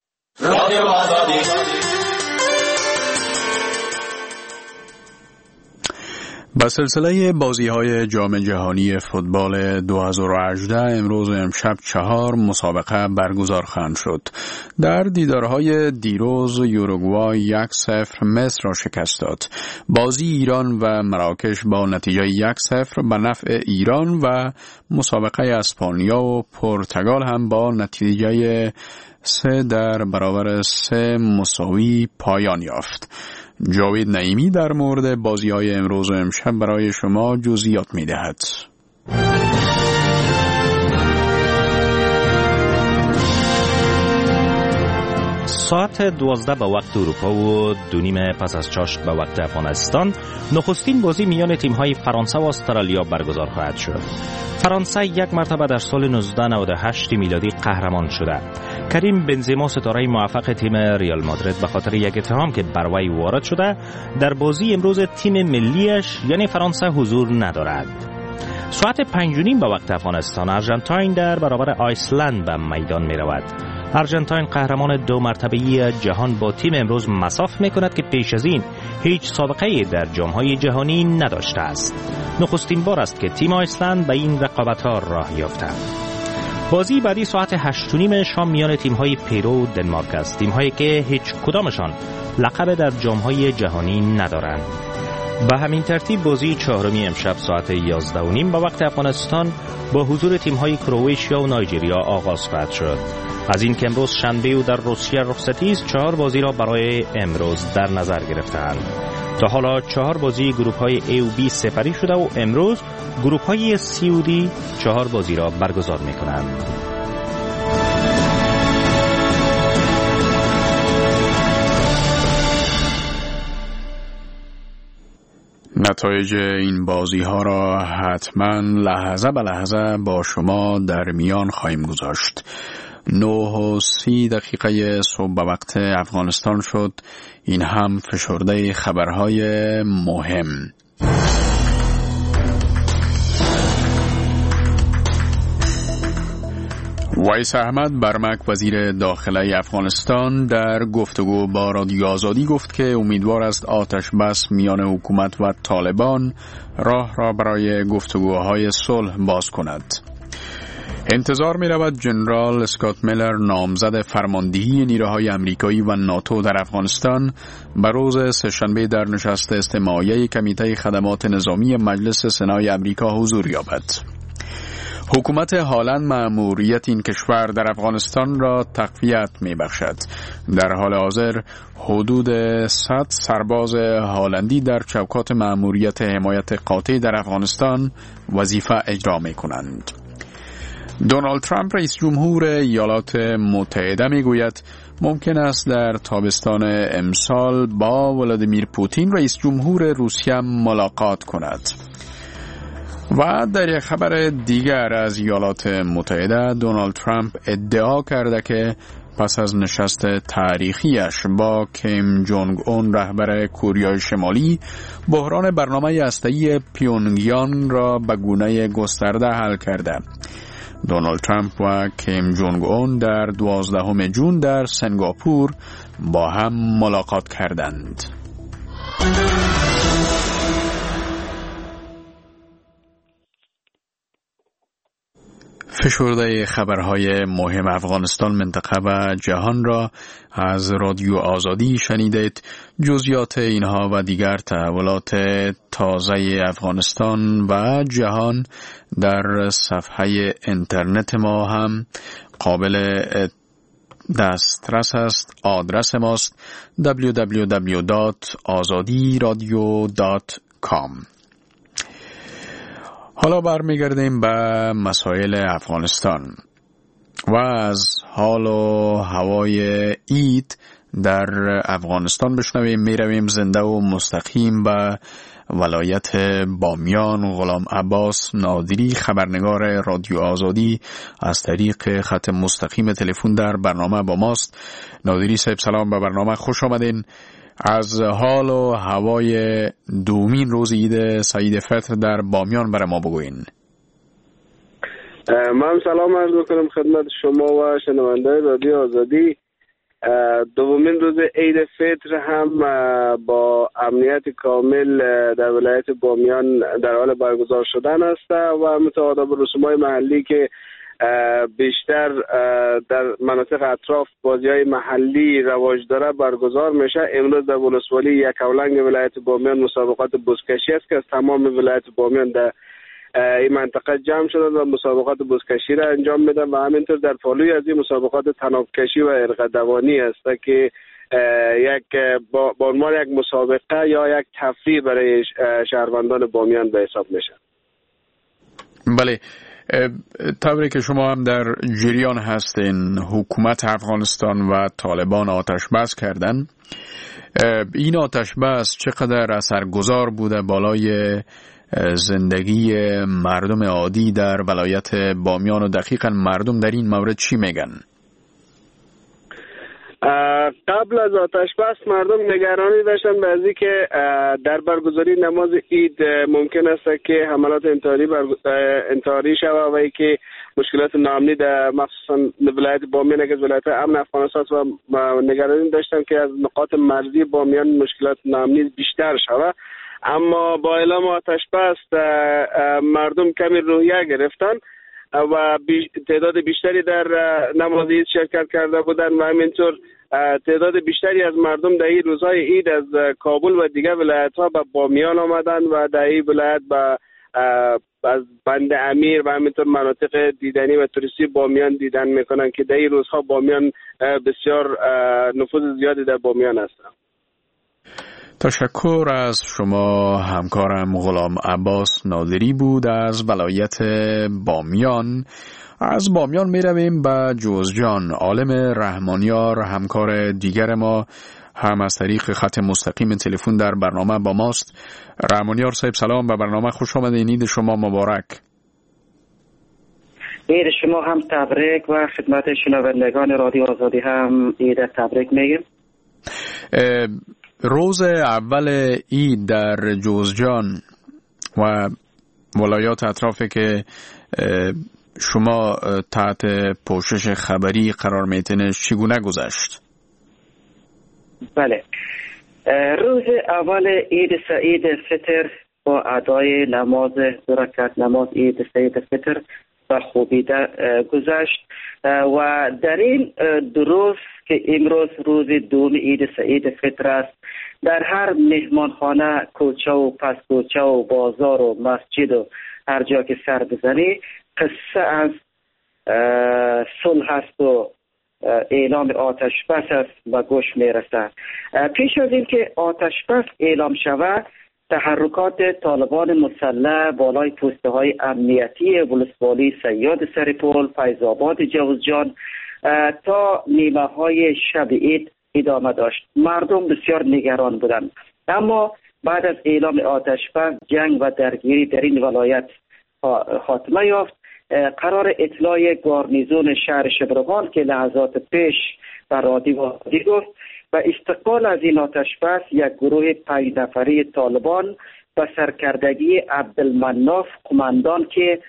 با سلسله بازی‌های جام جهانی فوتبال 2018 امروز و امشب 4 مسابقه برگزار خواهند شد. در دیدارهای دیروز یوروگوای 1-0 مصر را شکست داد. بازی ایران و مراکش با نتیجه 1-0 به نفع ایران و مسابقه اسپانیا و پرتغال هم با نتیجه 3-3 مساوی پایان یافت. جاوید نعیمی در مورد بازی‌های امروز و امشب برای شما جزئیات می‌دهد. ساعت 12 به وقت اروپا و 2:30 پس از چاشت به وقت افغانستان نخستین بازی میان تیم‌های فرانسه و استرالیا برگزار خواهد شد. فرانسه یک مرتبه در سال 1998 میلادی قهرمان شده. کریم بنزما ستاره موفق تیم ریال مادرید به خاطر یک اتهام که بر وی وارد شده در بازی امروز تیم ملیش یعنی فرانسه حضور ندارد. ساعت 5:30 به وقت افغانستان آرژانتین در برابر آیسلند به میدان می رود. آرژانتین قهرمان 2 مرتبه‌ای جهان با تیم امروز مصاف می‌کند که پیش از این هیچ سابقه‌ای در جام‌های جهانی نداشته است. نخستین بار است که تیم آیسلند به این رقابت‌ها راه یافته. بازی بعدی ساعت 8:30 شام میان تیم‌های پیرو و دنمارک است. تیم‌هایی که هیچ کدامشان لقب در جام‌های جهانی ندارند. به همین ترتیب بازی چهارمی امشب ساعت 11:30 به وقت افغانستان با حضور تیم‌های کرواتیا و نایجریا آغاز خواهد شد. از این که امروز شنبه و در روسیه رخصتی است، 4 بازی را برای امروز در نظر گرفته‌اند. تا حالا 4 بازی گروه‌های A و B سپری شده و امروز گروه‌های C و D 4 بازی را برگزار می‌کنند. نتایج این بازی ها را حتما لحظه به لحظه با شما در میان خواهیم گذاشت. 9:30 صبح به وقت افغانستان شد. این هم فشرده خبرهای مهم. ویس احمد برمک وزیر داخله افغانستان در گفتگو با رادیو آزادی گفت که امیدوار است آتش بس میان حکومت و طالبان راه را برای گفتگوهای صلح باز کند. انتظار می رود جنرال اسکات میلر نامزد فرماندهی نیروهای امریکایی و ناتو در افغانستان به روز سه‌شنبه در نشست استماعیه کمیته خدمات نظامی مجلس سنای امریکا حضور یابد. حکومت هالند مأموریت این کشور در افغانستان را تقویت می بخشد. در حال حاضر حدود 100 سرباز هالندی در چوکات مأموریت حمایت قاطع در افغانستان وظیفه اجرا می کنند. دونالد ترامپ رئیس جمهور ایالات متحده می گوید ممکن است در تابستان امسال با ولادیمیر پوتین رئیس جمهور روسیه ملاقات کند. و در یک خبر دیگر از ایالات متحده دونالد ترامپ ادعا کرده که پس از نشست تاریخیش با کیم جونگ اون رهبر کره شمالی بحران برنامه هسته‌ای پیونگیانگ را به گونه گسترده حل کرده. دونالد ترامپ و کیم جونگ اون در 12 ژوئن در سنگاپور با هم ملاقات کردند. فشرده خبرهای مهم افغانستان، منطقه و جهان را از رادیو آزادی شنیدید. جزئیات اینها و دیگر تحولات تازه افغانستان و جهان در صفحه اینترنت ما هم قابل دسترس است. آدرس ماست www.azadiradio.com. حالا برمیگردیم به مسائل افغانستان و از حال و هوای عید در افغانستان بشنویم. میرویم زنده و مستقیم به ولایت بامیان. غلام عباس نادری خبرنگار رادیو آزادی از طریق خط مستقیم تلفن در برنامه با ماست. نادری صاحب سلام، به برنامه خوش آمدین. از حال و هوای دومین روز عید سعید فطر در بامیان برای ما بگوین. من سلام عرض میکنم خدمت شما و شنونده رادیو آزادی. دومین روز عید فطر هم با امنیت کامل در ولایت بامیان در حال برگزار شدن است و مطابق رسوم‌های محلی که بیشتر در مناطق اطراف بازی‌های محلی رواج داره برگزار میشه. امروز در ولسوالی یکاولنگ ولایت بامیان مسابقات بزکشی است که از تمام ولایت بامیان در این منطقه جمع شدن و مسابقات بزکشی را انجام میدن و همینطور در پالوی از این مسابقات طنابکشی و ارغدوانی است که یک با عنوان یک مسابقه یا یک تفریح برای شهروندان بامیان به حساب میشه. بله، طوری که شما هم در جریان هستین، حکومت افغانستان و طالبان آتش بس کردن. این آتش بس چقدر اثرگذار بوده بالای زندگی مردم عادی در ولایت بامیان و دقیقاً مردم در این مورد چی میگن؟ قبل از آتش بس مردم نگرانی داشتن به ازی که در برگزاری نماز عید ممکن است که حملات انتحاری شود و ای که مشکلات نامنی در مخصوصا ولایت بامیان که ولایت امن افغانستان و نگرانی داشتن که از نقاط مرزی بامیان مشکلات نامنی بیشتر شود. اما با اعلام آتش بس مردم کمی روحیه گرفتن و تعداد بیشتری در نماز عید شرکت کرده بودند و همینطور تعداد بیشتری از مردم در این روزهای عید از کابل و دیگر ولایت‌ها به بامیان آمدند و در این ولایت از بند امیر و همینطور مناطق دیدنی و توریستی بامیان دیدن میکنند که در این روزها بامیان بسیار نفوذ زیادی در بامیان است. تشکر از شما. همکارم غلام عباس نادری بود از ولایت بامیان. از بامیان می رویم به جوزجان. عالم رحمانیار همکار دیگر ما هم از طریق خط مستقیم تلفن در برنامه با ماست. رحمانیار صاحب سلام، به برنامه خوش آمدید. عید شما مبارک. عید شما هم تبریک و خدمت شنوندگان رادیو آزادی هم عید تبریک میگیم. روز اول عید در جوزجان و ولایات اطرافی که شما تحت پوشش خبری قرار میتونه چگونه گذشت؟ بله، روز اول عید سعید فطر با ادای نماز دو رکعت نماز عید سعید فطر و خوبی گذشت و در این دو روز که امروز روز دوم عید سعید فطر است، در هر مهمانخانه، کوچه و پس کوچه و بازار و مسجد و هر جا که سر بزنی قصه از صلح است و اعلام آتش بس است و گوش میرسد. پیش از این که آتش بس اعلام شود، تحرکات طالبان مسلح بالای پوسته های امنیتی ولسوالی صیاد سرپل، فیض‌آباد جوزجان تا نیمه های شب عید ادامه داشت. مردم بسیار نگران بودند، اما بعد از اعلام آتش بس جنگ و درگیری در این ولایت خاتمه یافت. قرار اطلاع گارنیزون شهر شبرغان که لحظات پیش بر رادیو گفت و استقبال از این آتش بس یک گروه 5 نفری طالبان به سرکردگی عبدالمناف قماندان که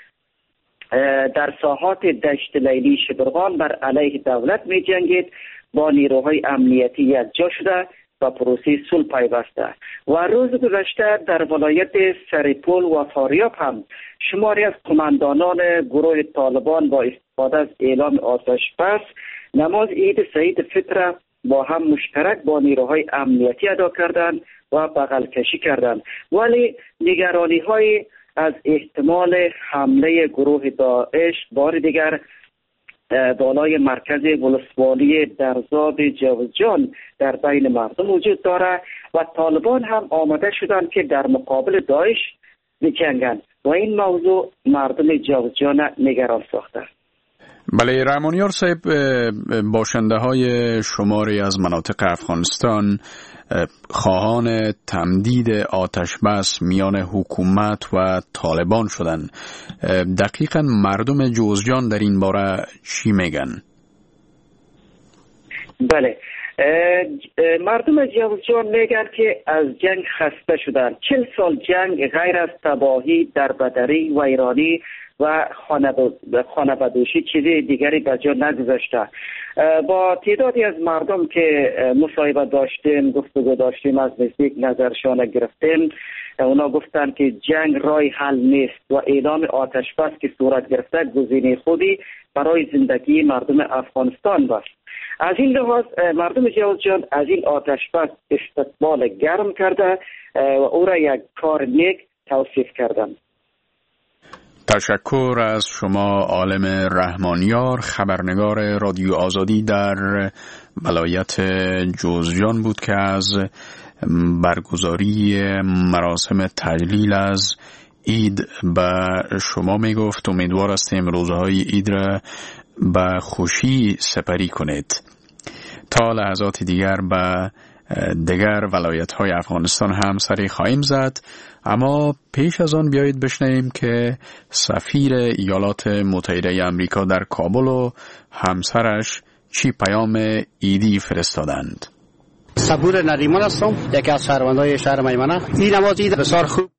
در ساحات دشت لیلی شبرغان بر علیه دولت می جنگید با نیروهای امنیتی یکجا شده و پروسه صلح پیوسته. و روز گذشته در ولایت سرپل و فاریاب هم شماری از قماندانان گروه طالبان با استفاده از اعلام آتش بس نماز عید سعید فطر با هم مشترک با نیروهای امنیتی ادا کردند و بغل کشی کردند، ولی نگرانی های از احتمال حمله گروه داعش بار دیگر بالای مرکز ولسوالی درزاب جوزجان در بین مردم وجود دارد و طالبان هم آماده شدند که در مقابل داعش بجنگند و این موضوع مردم جوزجان نگران ساخته. بله رحمانیار صاحب، باشنده های شماری از مناطق افغانستان خواهان تمدید آتش بس میان حکومت و طالبان شدند. دقیقاً مردم جوزجان در این باره چی میگن؟ بله، مردم جوزجان میگن که از جنگ خسته شدن. 40 سال جنگ غیر از تباهی، دربدری، ویرانی و خانه‌بدوشی چیزی دیگری به جا نگذاشته. با تعدادی از مردم که مصاحبه داشتیم، گفتگو داشتیم، از نزدیک نظرشان گرفتیم، اونا گفتن که جنگ راه حل نیست و اعلام آتش بس که صورت گرفته گزینه خودی برای زندگی مردم افغانستان است. از این لحاظ مردم جوزجان از این آتش بس استقبال گرم کرده و او را یک کار نیک توصیف کردند. تشکر از شما عالم رحمانیار، خبرنگار رادیو آزادی در ولایت جوزجان بود که از برگزاری مراسم تجلیل از عید به شما می گفت. امیدوار هستیم روزهای عید را به خوشی سپری کنید. تا لحظات دیگر به دیگر ولایت های افغانستان هم سری خواهیم زد، اما پیش از آن بیایید بشنویم که سفیر ایالات متحده امریکا در کابل و همسرش چی پیام عیدی فرستادند. صبور نریمان هستم، یکی از شهروندان شهر میمنه. این نماز عید بسیار خوب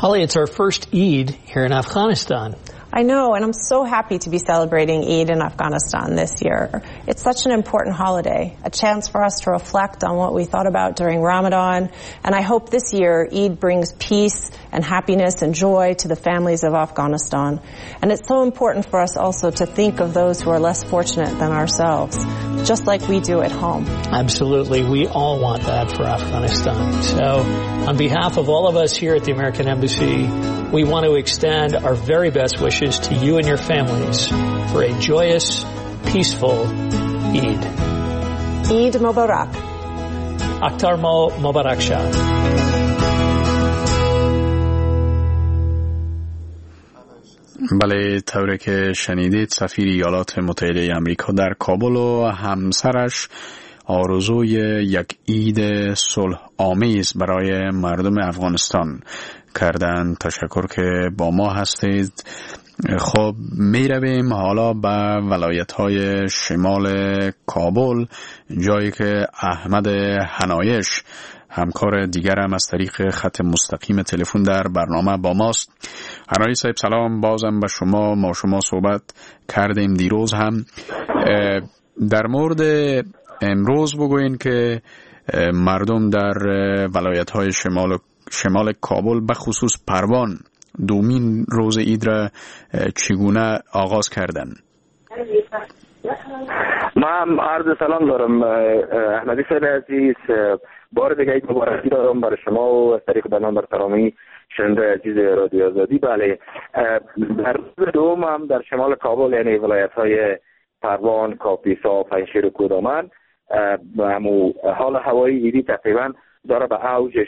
Ali, it's our first Eid here in Afghanistan. I know, and I'm so happy to be celebrating Eid in Afghanistan this year. It's such an important holiday, a chance for us to reflect on what we thought about during Ramadan, and I hope this year Eid brings peace and happiness and joy to the families of Afghanistan. And it's so important for us also to think of those who are less fortunate than ourselves, just like we do at home. Absolutely, we all want that for Afghanistan. So, on behalf of all of us here at the American Embassy, we want to extend our very best wishes to you and your families for a joyous, peaceful Eid. Eid Mubarak. Akhtar Mo Mubarak Shah. بله، طوری که شنیدید سفیر ایالات متحده آمریکا در کابل و همسرش آرزوی یک عید صلح آمیز برای مردم افغانستان کردن. تشکر که با ما هستید. خب می رویم حالا به ولایت‌های شمال کابل، جایی که احمد حنایش همکار دیگرم از طریق خط مستقیم تلفن در برنامه با ماست. حنایی صاحب سلام، بازم به شما. ما شما صحبت کردیم دیروز هم. در مورد امروز بگوین که مردم در ولایت‌های شمال کابل به خصوص پروان دومین روز عید را چگونه آغاز کردن؟ من عرض سلام دارم احمدی صاحب عزیز. بار دیگه عید مبارکی دارم برای شما و از طریق برنامه برترامی شنونده عزیز رادیو آزادی. بله، در روز دوم هم در شمال کابل، یعنی ولایت‌های پروان، کاپیسا، پنجشیر و کودامن، همو حال هوایی عیدی تقریبا داره به اوجش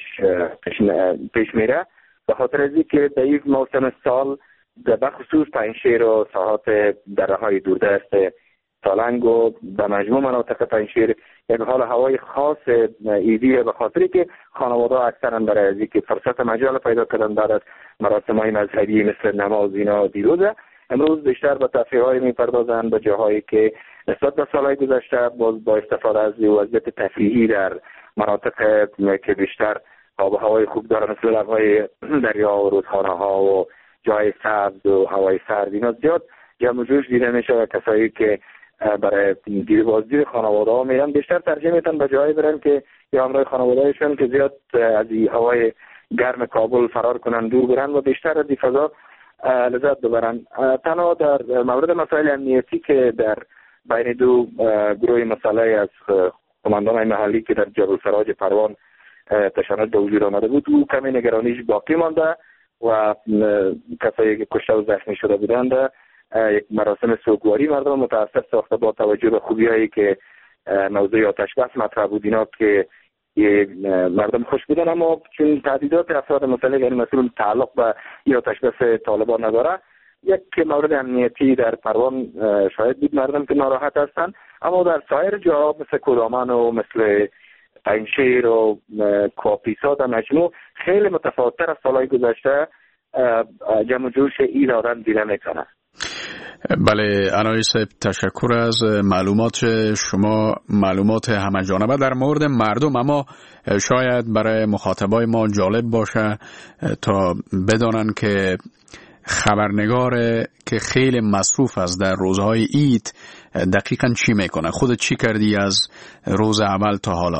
پیش میره، به خاطر از اینکه در این موسم سال به خصوص پنجشیر و ساحات دره‌های دوردست سالنگ و به مجموع مناطق پنجشیر یک حال هوای خاص عیدیه، به خاطری که خانواده‌ها اکثرا برای از اینکه فرصت مجال پیدا کردن بعد از مراسم‌های مذهبی مثل نماز اینا دیروزه، امروز بیشتر به تفریح‌های می‌پردازند به جاهایی که نسبت به سال‌های گذشته با استفاده از وضعیت تفریحی در مناطق که بیشتر آب و هوای خوب داره، مثل لب‌های دریا و رودخانه‌ها و جای سبز و هوای سرد، اینا زیاد جمع جوش دیده میشه و کسایی که برای دیربازدید خانواده‌ها میرن بیشتر ترجیح میدن به جایی برن که یا همراه خانواده‌هاشون که زیاد از این هوای گرم کابل فرار کنن، دور برن و بیشتر از این فضا لذت ببرن. تنها در مورد مسائل امنیتی که در بین دو گروه مسئله از قماندان محلی که در جبل سراج پروان تشنج به وجود آمده بود، او کمی نگرانیش باقی مانده و کسایی که کشته و زخمی شده بودند یک مراسم سوگواری مردم متاسف ساخته با توجه به خوبی‌هایی که موضوع آتش بس مطرح بود، اینا که مردم خوش بودن، اما چون تهدیدات افراد مسئله یعنی مسئول تعلق به آتش بس طالبان نداره، یک مورد امنیتی در پروان شاید بود مردم که ناراحت هستن، اما در سایر جا مثل کودامن و مثل پنجشیر و کاپیسا در مجموع خیلی متفاوت‌تر از سالهای گذشته جمع جوش عید آدم دیده میکنه. بله، انایی صاحب تشکر از معلومات شما، معلومات همه‌جانبه در مورد مردم، اما شاید برای مخاطبای ما جالب باشه تا بدانن که خبرنگار که خیلی مصروف است در روزهای عید دقیقاً چی میکنه. خودت چی کردی از روز اول تا حالا؟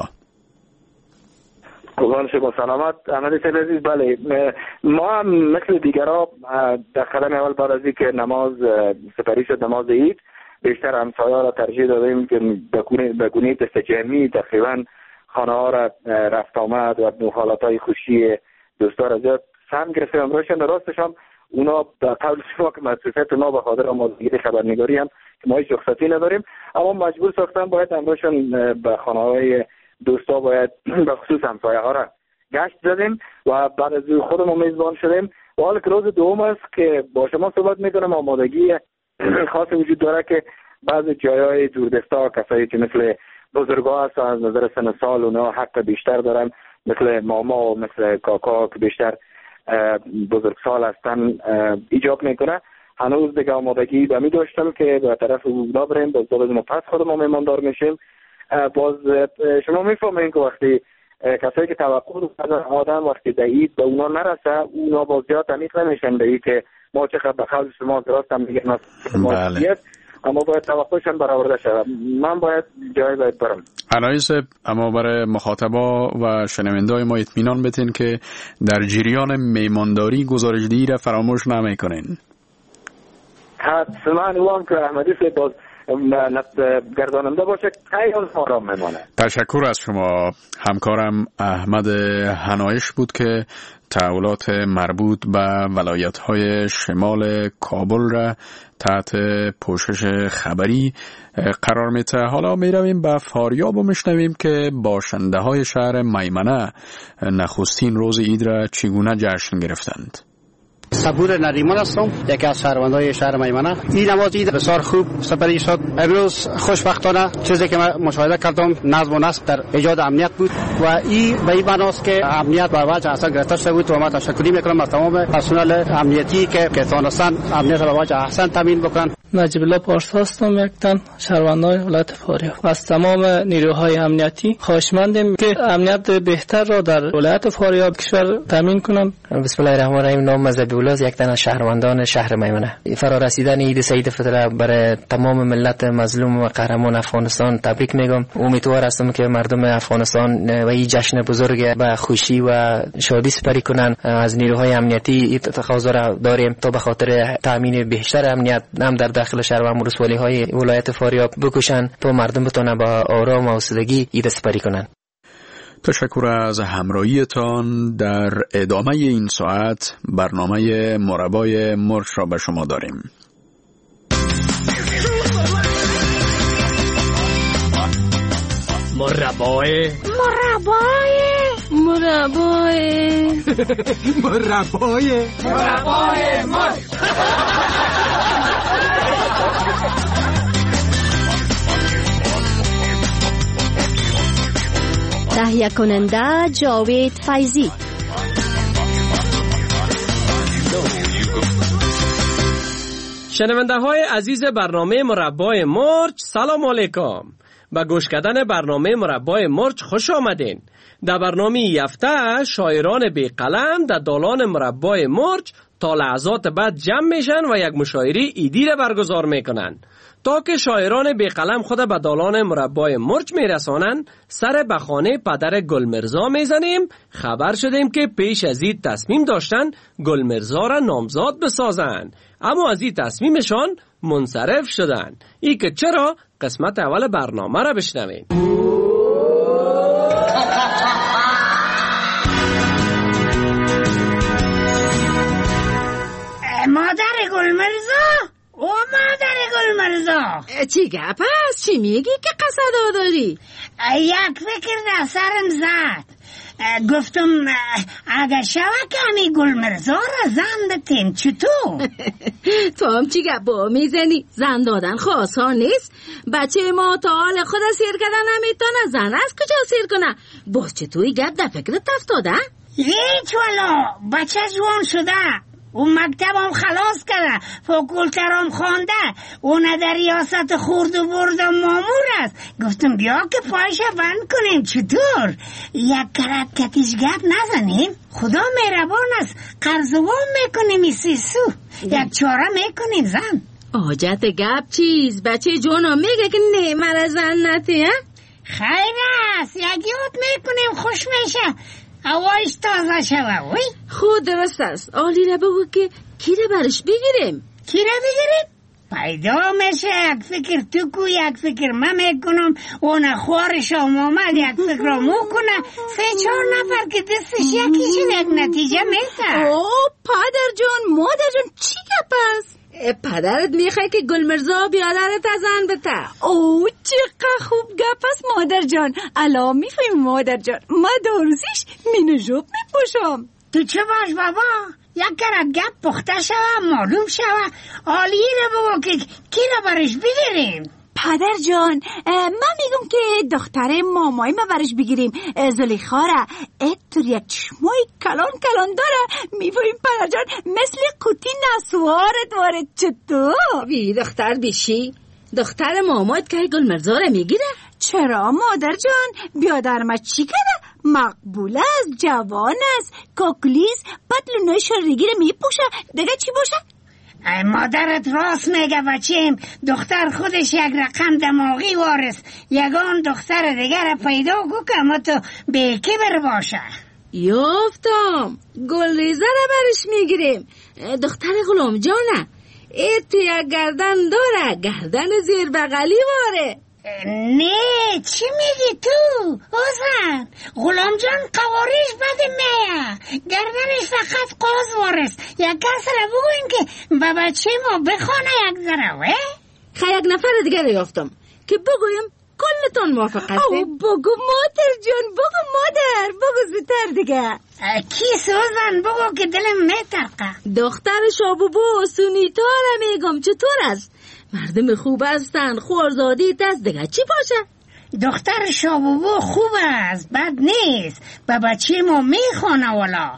قربان شما سلامت احمدی صاحب عزیز. بله، ما هم مثل دیگرها در قدم اول بعد از اینکه نماز سپری شد، نماز عید، بیشتر همسایه‌ها را ترجیح دادیم که به گونه دست جمعی تقریبا خانه ها را رفت آمد و حالتهای خوشی دوستا را زیاد سهم گرفتیم. امروزشان در راستشان اونا به قول شما که مصروفیت اونا به خاطر آمادگی خبرنگاری هم که ما هیچ رخصتی نداریم، اما مجبور ساختن باید امروزشان به خانه های دوستا باید به خصوص همسایه ها را گشت زدیم و بعد از خودمون میزبان شدیم. و حال که روز دوم است که با شما صحبت میکنم، آمادگی خاص وجود داره که بعضی جایهای دوردستا کسایی که مثل بزرگا هستن از نظر سن سال اونا حق بیشتر دارن، مثل ماما و مثل کاکا که بیشتر بزرگسال هستن، ایجاب میکنه. هنوز دیگه آمادگی به می داشتم که به طرف اونا بریم، باز ما پس خودمون میماندار میشیم. باز شما میفهمین که وقتی کسایی که توقع دارن آدم وقتی در عید به اونا نرسه، اونا با زیاد عمیق نمیشن به که ما چقدر به قول شما درست هم میگن بله. اما باید توقعشان برآورده شود. من باید جای باید برم. علایز، اما برای مخاطبا و شنوندای ما اطمینان بدین که در جریان میمانداری گزارش دهی را فراموش نمیکنین. حتما اوام که احمدی سے باز گرداننده باشه خیلی آرام میمانه. تشکر از شما. همکارم احمد حنایش بود که تحولات مربوط به ولایت‌های شمال کابل را تحت پوشش خبری قرار میده. حالا میرویم به فاریاب و میشنویم که باشنده‌های شهر میمنه نخستین روز عید را چگونه جشن گرفتند. صبور نریمان هستم، یکی از شهروندان شهر میمنه. این نماز عید بسیار خوب سپری شد. امروز خوشبختانه چیزی که من مشاهده کردم نظم و نسق در ایجاد امنیت بود و این به این معناست که امنیت به وجه احسن گرفته شده بود و من تشکر میکنم از تمام پرسنل امنیتی که توانستن امنیت به وجه احسن تامین بکنن. نجیب الله پارسا هستم، یک تن شهروندان ولایت فاریاب. از تمام نیروهای امنیتی خواهشمندیم که امنیت بهتر را در ولایت فاریاب کشور تامین کنند. بسم الله الرحمن الرحیم. نام مذهبی الله، یک تن از شهروندان شهر میمنه. فرارسیدن عید سعید فطر برای تمام ملت مظلوم و قهرمان افغانستان تبریک میگم. امیدوار هستم که مردم افغانستان و این جشن بزرگ با خوشی و شادی سپری کنند. از نیروهای امنیتی تقاضا را داریم تا به خاطر تامین بیشتر امنیت هم در داخل شهر و ولسوالی‌های ولایت فاریاب بکوشن تا مردم بتونن با آرام و حوصلگی عید سپری کنن. تشکر از همراهیتان. در ادامه این ساعت برنامه مربای مرچ را به شما داریم. مربای مرچ. تهیه کننده جاوید فیضی. شنونده های عزیز برنامه مربای مرچ، سلام علیکم. با گوش کردن برنامه مربای مرچ خوش آمدین. در برنامه یفته شاعران بی قلم در دالان مربای مرچ تا لحظات بعد جمع میشن و یک مشاعره ایدی را برگزار میکنن. تا که شاعران بی قلم خود به دالان مربای مرچ میرسانن، سر به خانه پدر گلمرزا میزنیم. خبر شدیم که پیش از این تصمیم داشتن گلمرزا را نامزاد بسازن، اما از این تصمیمشان منصرف شدن. ای که چرا؟ قسمت اول برنامه را بشنوین. مادر گلمرزا، او مادر گلمرزا، چی گپ هست؟ چی میگی که قصد داری؟ یک فکر در سرم زد. گفتم اگر شوه که همی گلمرزا را زن بتیم چطور؟ تو هم چی گپ با میزنی؟ زن دادن آسان نیست. بچه ما تا حال خود سیر کردن نمیتونه، زن از کجا سیر کنه؟ باز چطوری گپ در فکرت افتاده؟ هیچ والا، بچه جوان شده، اون مکتب هم خلاص کرده، فاکولتر هم خوانده، اون در ریاست خورد و برد و مامور است. گفتم بیا که پایش بند کنیم چطور؟ یک کرکتیش گپ نزنیم؟ خدا مهربان است، قرض وام میکنیم سیسو، یک چاره میکنیم زن. آجت گپ چیز؟ بچه جونا میگه که نه مرا زن نتی. خیر است، یک یاد میکنیم خوش میشه، هوایش تازه شوه. وی خود درست است. آلی را بگو که کی را برش بگیریم؟ کی را بگیریم؟ پیدا میشه یک فکر تو کو، یک فکر من میکنم، اون خوارش هم آمد یک فکر رو مو کنه، 3-4 نفر که دستش یکیشون یک نتیجه میده. او پدر جان، مادر جان، چی گپ است؟ پدرت میخوای که گلمرزا بیادرت زن بته. او چقدر خوب گپ است مادر جان. الان میفهمی مادر جان، ما دوروزیش مینو جوب میپوشم. تو چه باش بابا، یک کرد گپ پخته شوه معلوم شوه، آلیه رو بگو که کی رو برش بگیریم. پدر جان، من میگم که دختر مامای ما برش بگیریم، زلیخا را. اتر یک چشمای کلان داره، میفهمیم پدر جان، مثل قوطی نسوارت داره. چطور؟ بی دختر بیشی؟ دختر مامایت که گلمرزا را میگیره؟ چرا مادر جان؟ بیادر ما چی کرده؟ مقبول است، جوان است، کوکلیز، پتلونای شرگی رو میپوشه. دیگه چی باشه؟ مادرت راست میگه بچیم. دختر خودش یک رقم دماغی وارث. یگان دختر دیگر پیدا کو که اما تو به کبر باشه. یافتم، گلریزه رو برش میگیریم. دختر غلام جانه، تو یک گردن داره، گردن زیر بغلی واره. نه چی میگی تو حسن؟ غلام جان قواریش بده میه، گردنش فقط قاز وارست. یک کس را بگوین که به بچه ما بخونه یک ذره. یک نفر دیگر یافتم که بگویم کلتون موافق هستیم. بگو مادر جان، بگو مادر، بگو زودتر دیگه. کی سوزن؟ بگو که دلم میترقه. دختر شابوبو سونیتا را میگم، چطور است؟ مردم خوب هستن، خوارزادی است، دیگه چی باشه؟ دختر شابوبو خوب است، بد نیست، به بچه ما میخونه والا.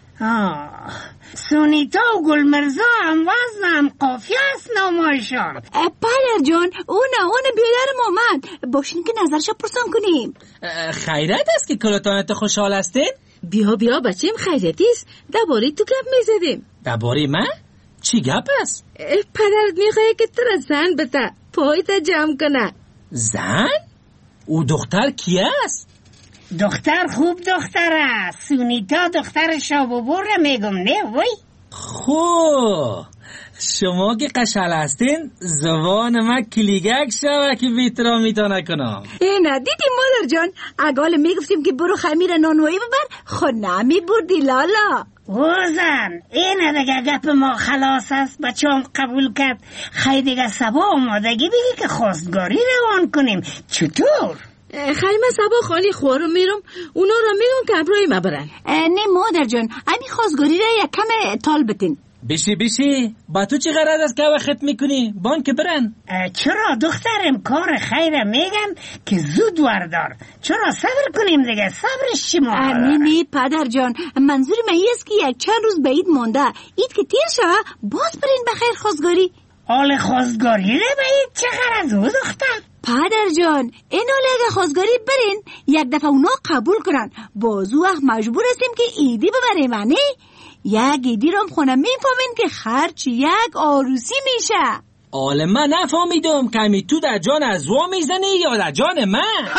سونیتا و گلمرزا هم وزن هم قافیه است نامایشان. پدر جان، اون بیادر مامد باشین که نظرش پرسان کنیم. خیرت است که کلتانت خوشحال هستین؟ بیا بچیم، خیرتی است. درباره تو گپ میزدیم. درباره من؟ چی گپ است؟ پدرت میخواه که تو را زن بده، پایت جمع کنه. زن؟ او دختر کی است؟ دختر خوب دختر است. سونیتا دختر شابوبو را میگم، نه وای. خوب شما که قشل هستین، زبان من کلیگک شوه که بیترا میتونه کنم. نه دیدی مادر جان، اگال میگفتیم که برو خمیر نانوایی ببر، خود نمی بردی لالا. وزن این دیگه گپ ما خلاص است. بچه‌ام قبول کرد. خیلی دیگه سبا آمادگی بگی که خواستگاری روان کنیم. چطور؟ خیلی من سبا خالی خوارو میرم، اونا را میگم که امروی ما برن. نه مادر جان، امی خواستگاری را یک کم تال بتین. بشی با تو چی غرض است که وقت میکنی؟ بان که برن. چرا دخترم کار خیره میگن که زود وردار. چرا صبر کنیم دیگه؟ صبرش چی ما؟ نه پدر جان، منظور من است که یک چند روز به عید مونده. عید که تیر شوه باز برین بخیر خواستگاری. حال خواستگاری را به عید چه غرض و دختر؟ پدر جان، این حال اگه خواستگاری برین یک دفعه اونا قبول کنن، بازو وقت مجبور هستیم که ایدی ببریم. نه یک ایدی رو خونه میفهمین که خرچ یک عروسی میشه. آله من نفهمیدم کمی تو در جان از وا میزنی یا در جان من؟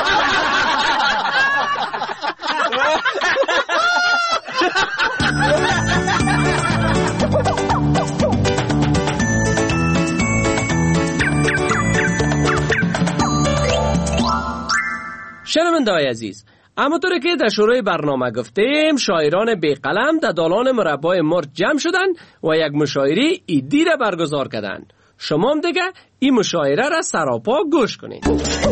شنونده‌های عزیز، همونطور که در شروع برنامه گفتیم، شاعران بی قلم در دالان مربع مرج جمع شدند و یک مشاعره ایدی را برگزار کردند. شما هم دیگه این مشاعره را سراپا گوش کنید.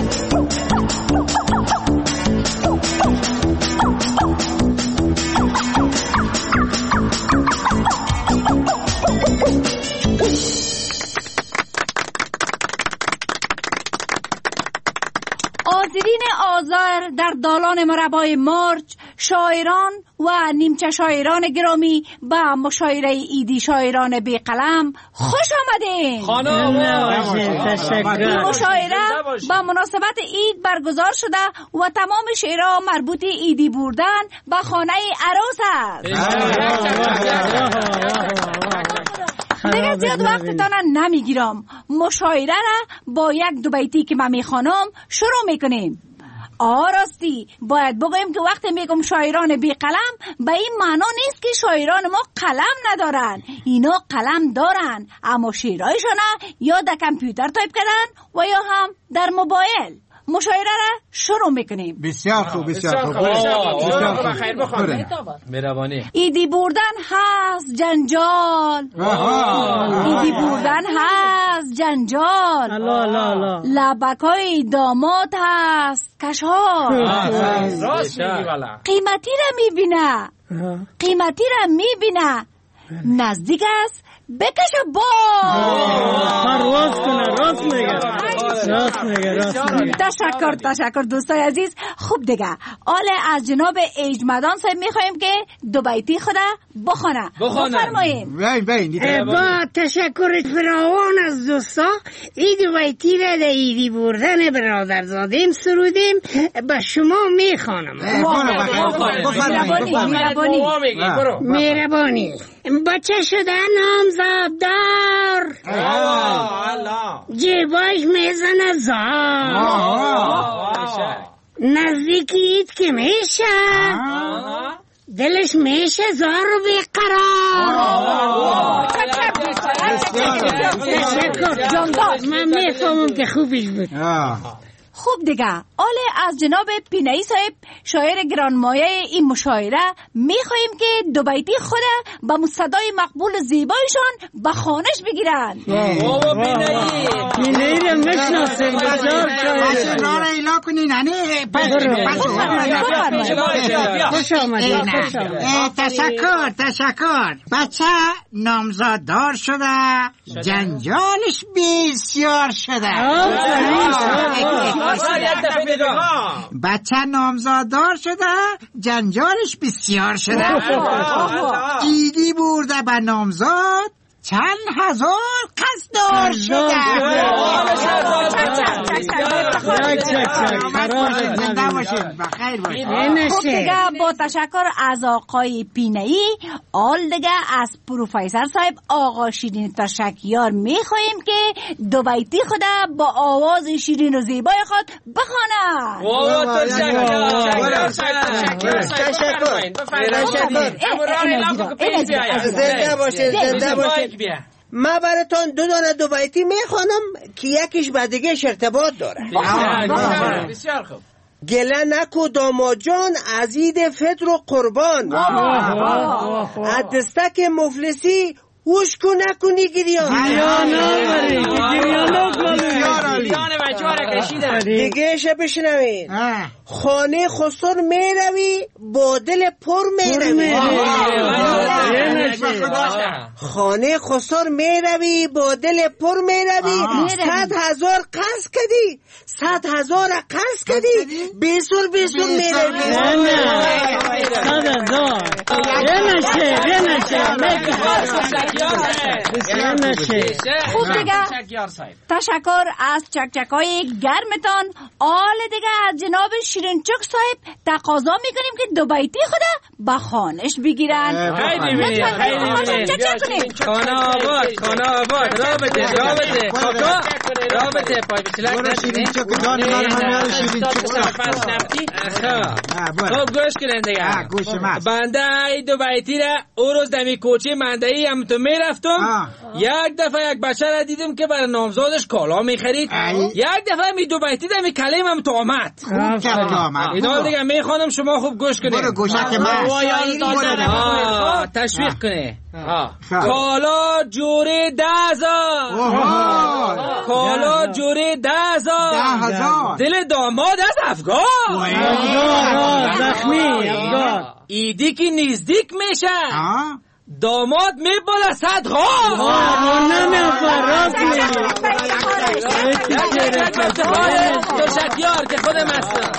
آذرین آذر در دالان مربع مرج، شاعران و نیمچه شاعران گرامی به مشاعره ایدی شاعران بی قلم خوش آمدین. تشکر. مشاعره به مناسبت عید برگزار شده و تمام شعرها مربوط ایدی بردن به خانه عروس است. دیگه زیاد وقتتان نمیگیرم، مشاعره را با یک دو بیتی که من میخوانم شروع میکنیم. راستی باید بگویم که وقتی میگم شاعران بی قلم به این معنا نیست که شاعران ما قلم ندارن. اینا قلم دارن، اما شعرهایشان یا در کامپیوتر تایپ کردن و یا هم در موبایل. مشاعره را شروع میکنیم. بسیار خوب. خیر بخوان. مهربانی. ایدی بردن هست جنجال. ایدی بردن هست جنجال. لبکای داماد هست کشال. قیمتی را میبینه نزدیک است بکشه با پرواز کنه. راست میگه. تشکر دوستای عزیز. خوب دیگه حالا از جناب ایجمدان صاحب میخوایم که دو بیتی خود بخونه. بفرمایید. با تشکر فراوان از دوستا، این دو بیتی را در عیدی بردن برادرزادیم سرودیم، به شما میخوانم. مهربانی. بچه شده نامزد دار، جیباش میزنه زار، نزدیکیت که میشه دلش میشه زار و بیقرار. من میفهمم که خوبش بود. خوب دیگه حالا از جناب پینایی صاحب شاعر گرانمایه این مشاعره میخواییم که دو بیتی خود با صدای مقبول زیبایشان به خوانش بگیرن. پینایی رو میشناسیم، بسیار شاعر. نار ایلا کنی ننه. خوش آمدید. تشکر. بچه نامزاددار شده، جنجالش بسیار شده. بچه نامزاددار شده، جنجالش بسیار شده. ایدی برده به نامزاد، چند هزار قصدار شده. خوب دیگه با تشکر از آقای پینایی، آل دیگه از پروفیسر صاحب آقا شیرین تشکیار میخواییم که دو بیتی خود با آواز شیرین و زیبای خود بخوانند. زنده باشید. ما براتون دو دانه دو بیتی میخوانم که یکیش با دیگه‌اش ارتباط داره. بسیار خوب. گله نکو داماد جان از عید فطر و قربان، از دستک مفلسی وش کو نکنی گریان. دیگه شه بشنوین. خانه خسر میروی با دل پر میروی. خانه خسر میروی با دل پر میروی. 100,000 قرض کدی، 100,000 قرض کدی، بیسور میروی. 100,000 خوب دیگه تشکر از چکچکای گرمتان. آل دیگه از جناب شیرین چک صاحب تقاضا میکنیم که دو بیتی خود به خوانش بگیرن. خانه آباد رابطه پای بچلک نشینی. خب گوش کنن دیگه. بنده ای دو بیتی را او روز دمی کوچی مندهی هم تو میرفتم، یک دفعه یک بچه را دیدم که برای نامزادش کالا میخرید. یک دفعه می دو بیتی دمی کلیم هم تو آمد. اینا دیگه میخوانم، شما خوب گوش کنید. برو گوشک تشویق کنه. کالا جوری 10,000، کالا جوری 10,000، دل داماد از افغان زخمی. ایدی که نزدیک میشه داماد میباله 100 غار. تشکیار که خودم هستم.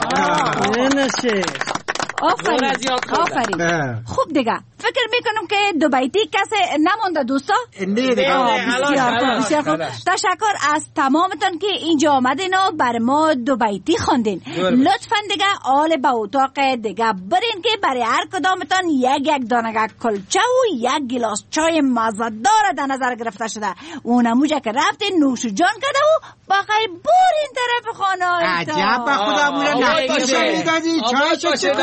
آفرین. خوب دیگه فکر میکنم که دو بیتی کسی نمونده دوستا. بسیار خوب. تشکر از تمامتان که اینجا آمدین و بر ما دو بیتی خوندین. لطفا دیگه آل به اتاق دیگه برین که برای هر کدامتان یک دانه کلچه و یک گلاس چای مزه‌دار در نظر گرفته شده. اونموجه که رفتین نوش جان کرده و باقی برین طرف خانه. عجب به خدا مولا نقیشه میدادی چای چه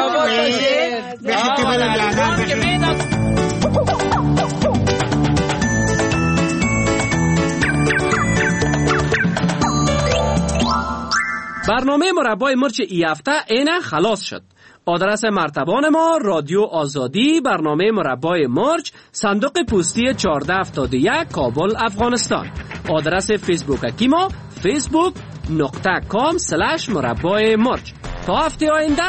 برنامه مربای مرچ ای هفته اینه خلاص شد. آدرس مرتبان ما رادیو آزادی، برنامه مربای مرچ، صندوق پستی 1471 کابل افغانستان. آدرس فیسبوک اکی ما facebook.com/مربای مرچ. تا هفته آینده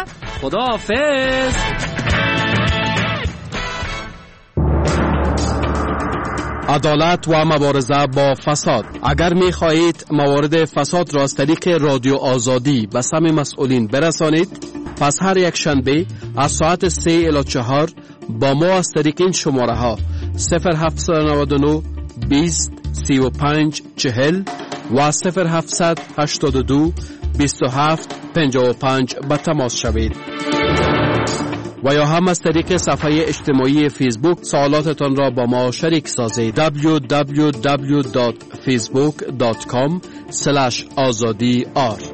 خداحافظ. عدالت و مبارزه با فساد. اگر می خواهید موارد فساد را از طریق رادیو آزادی به سمع مسئولین برسانید، پس هر یک شنبه از ساعت 3 الی 4 با ما از طریق این شماره ها 0799 20 35 40 و 0782 27 55 به تماس شوید. و یا هم از طریق صفحه اجتماعی فیسبوک سوالاتتان را با ما شریک سازید. www.facebook.com/azadi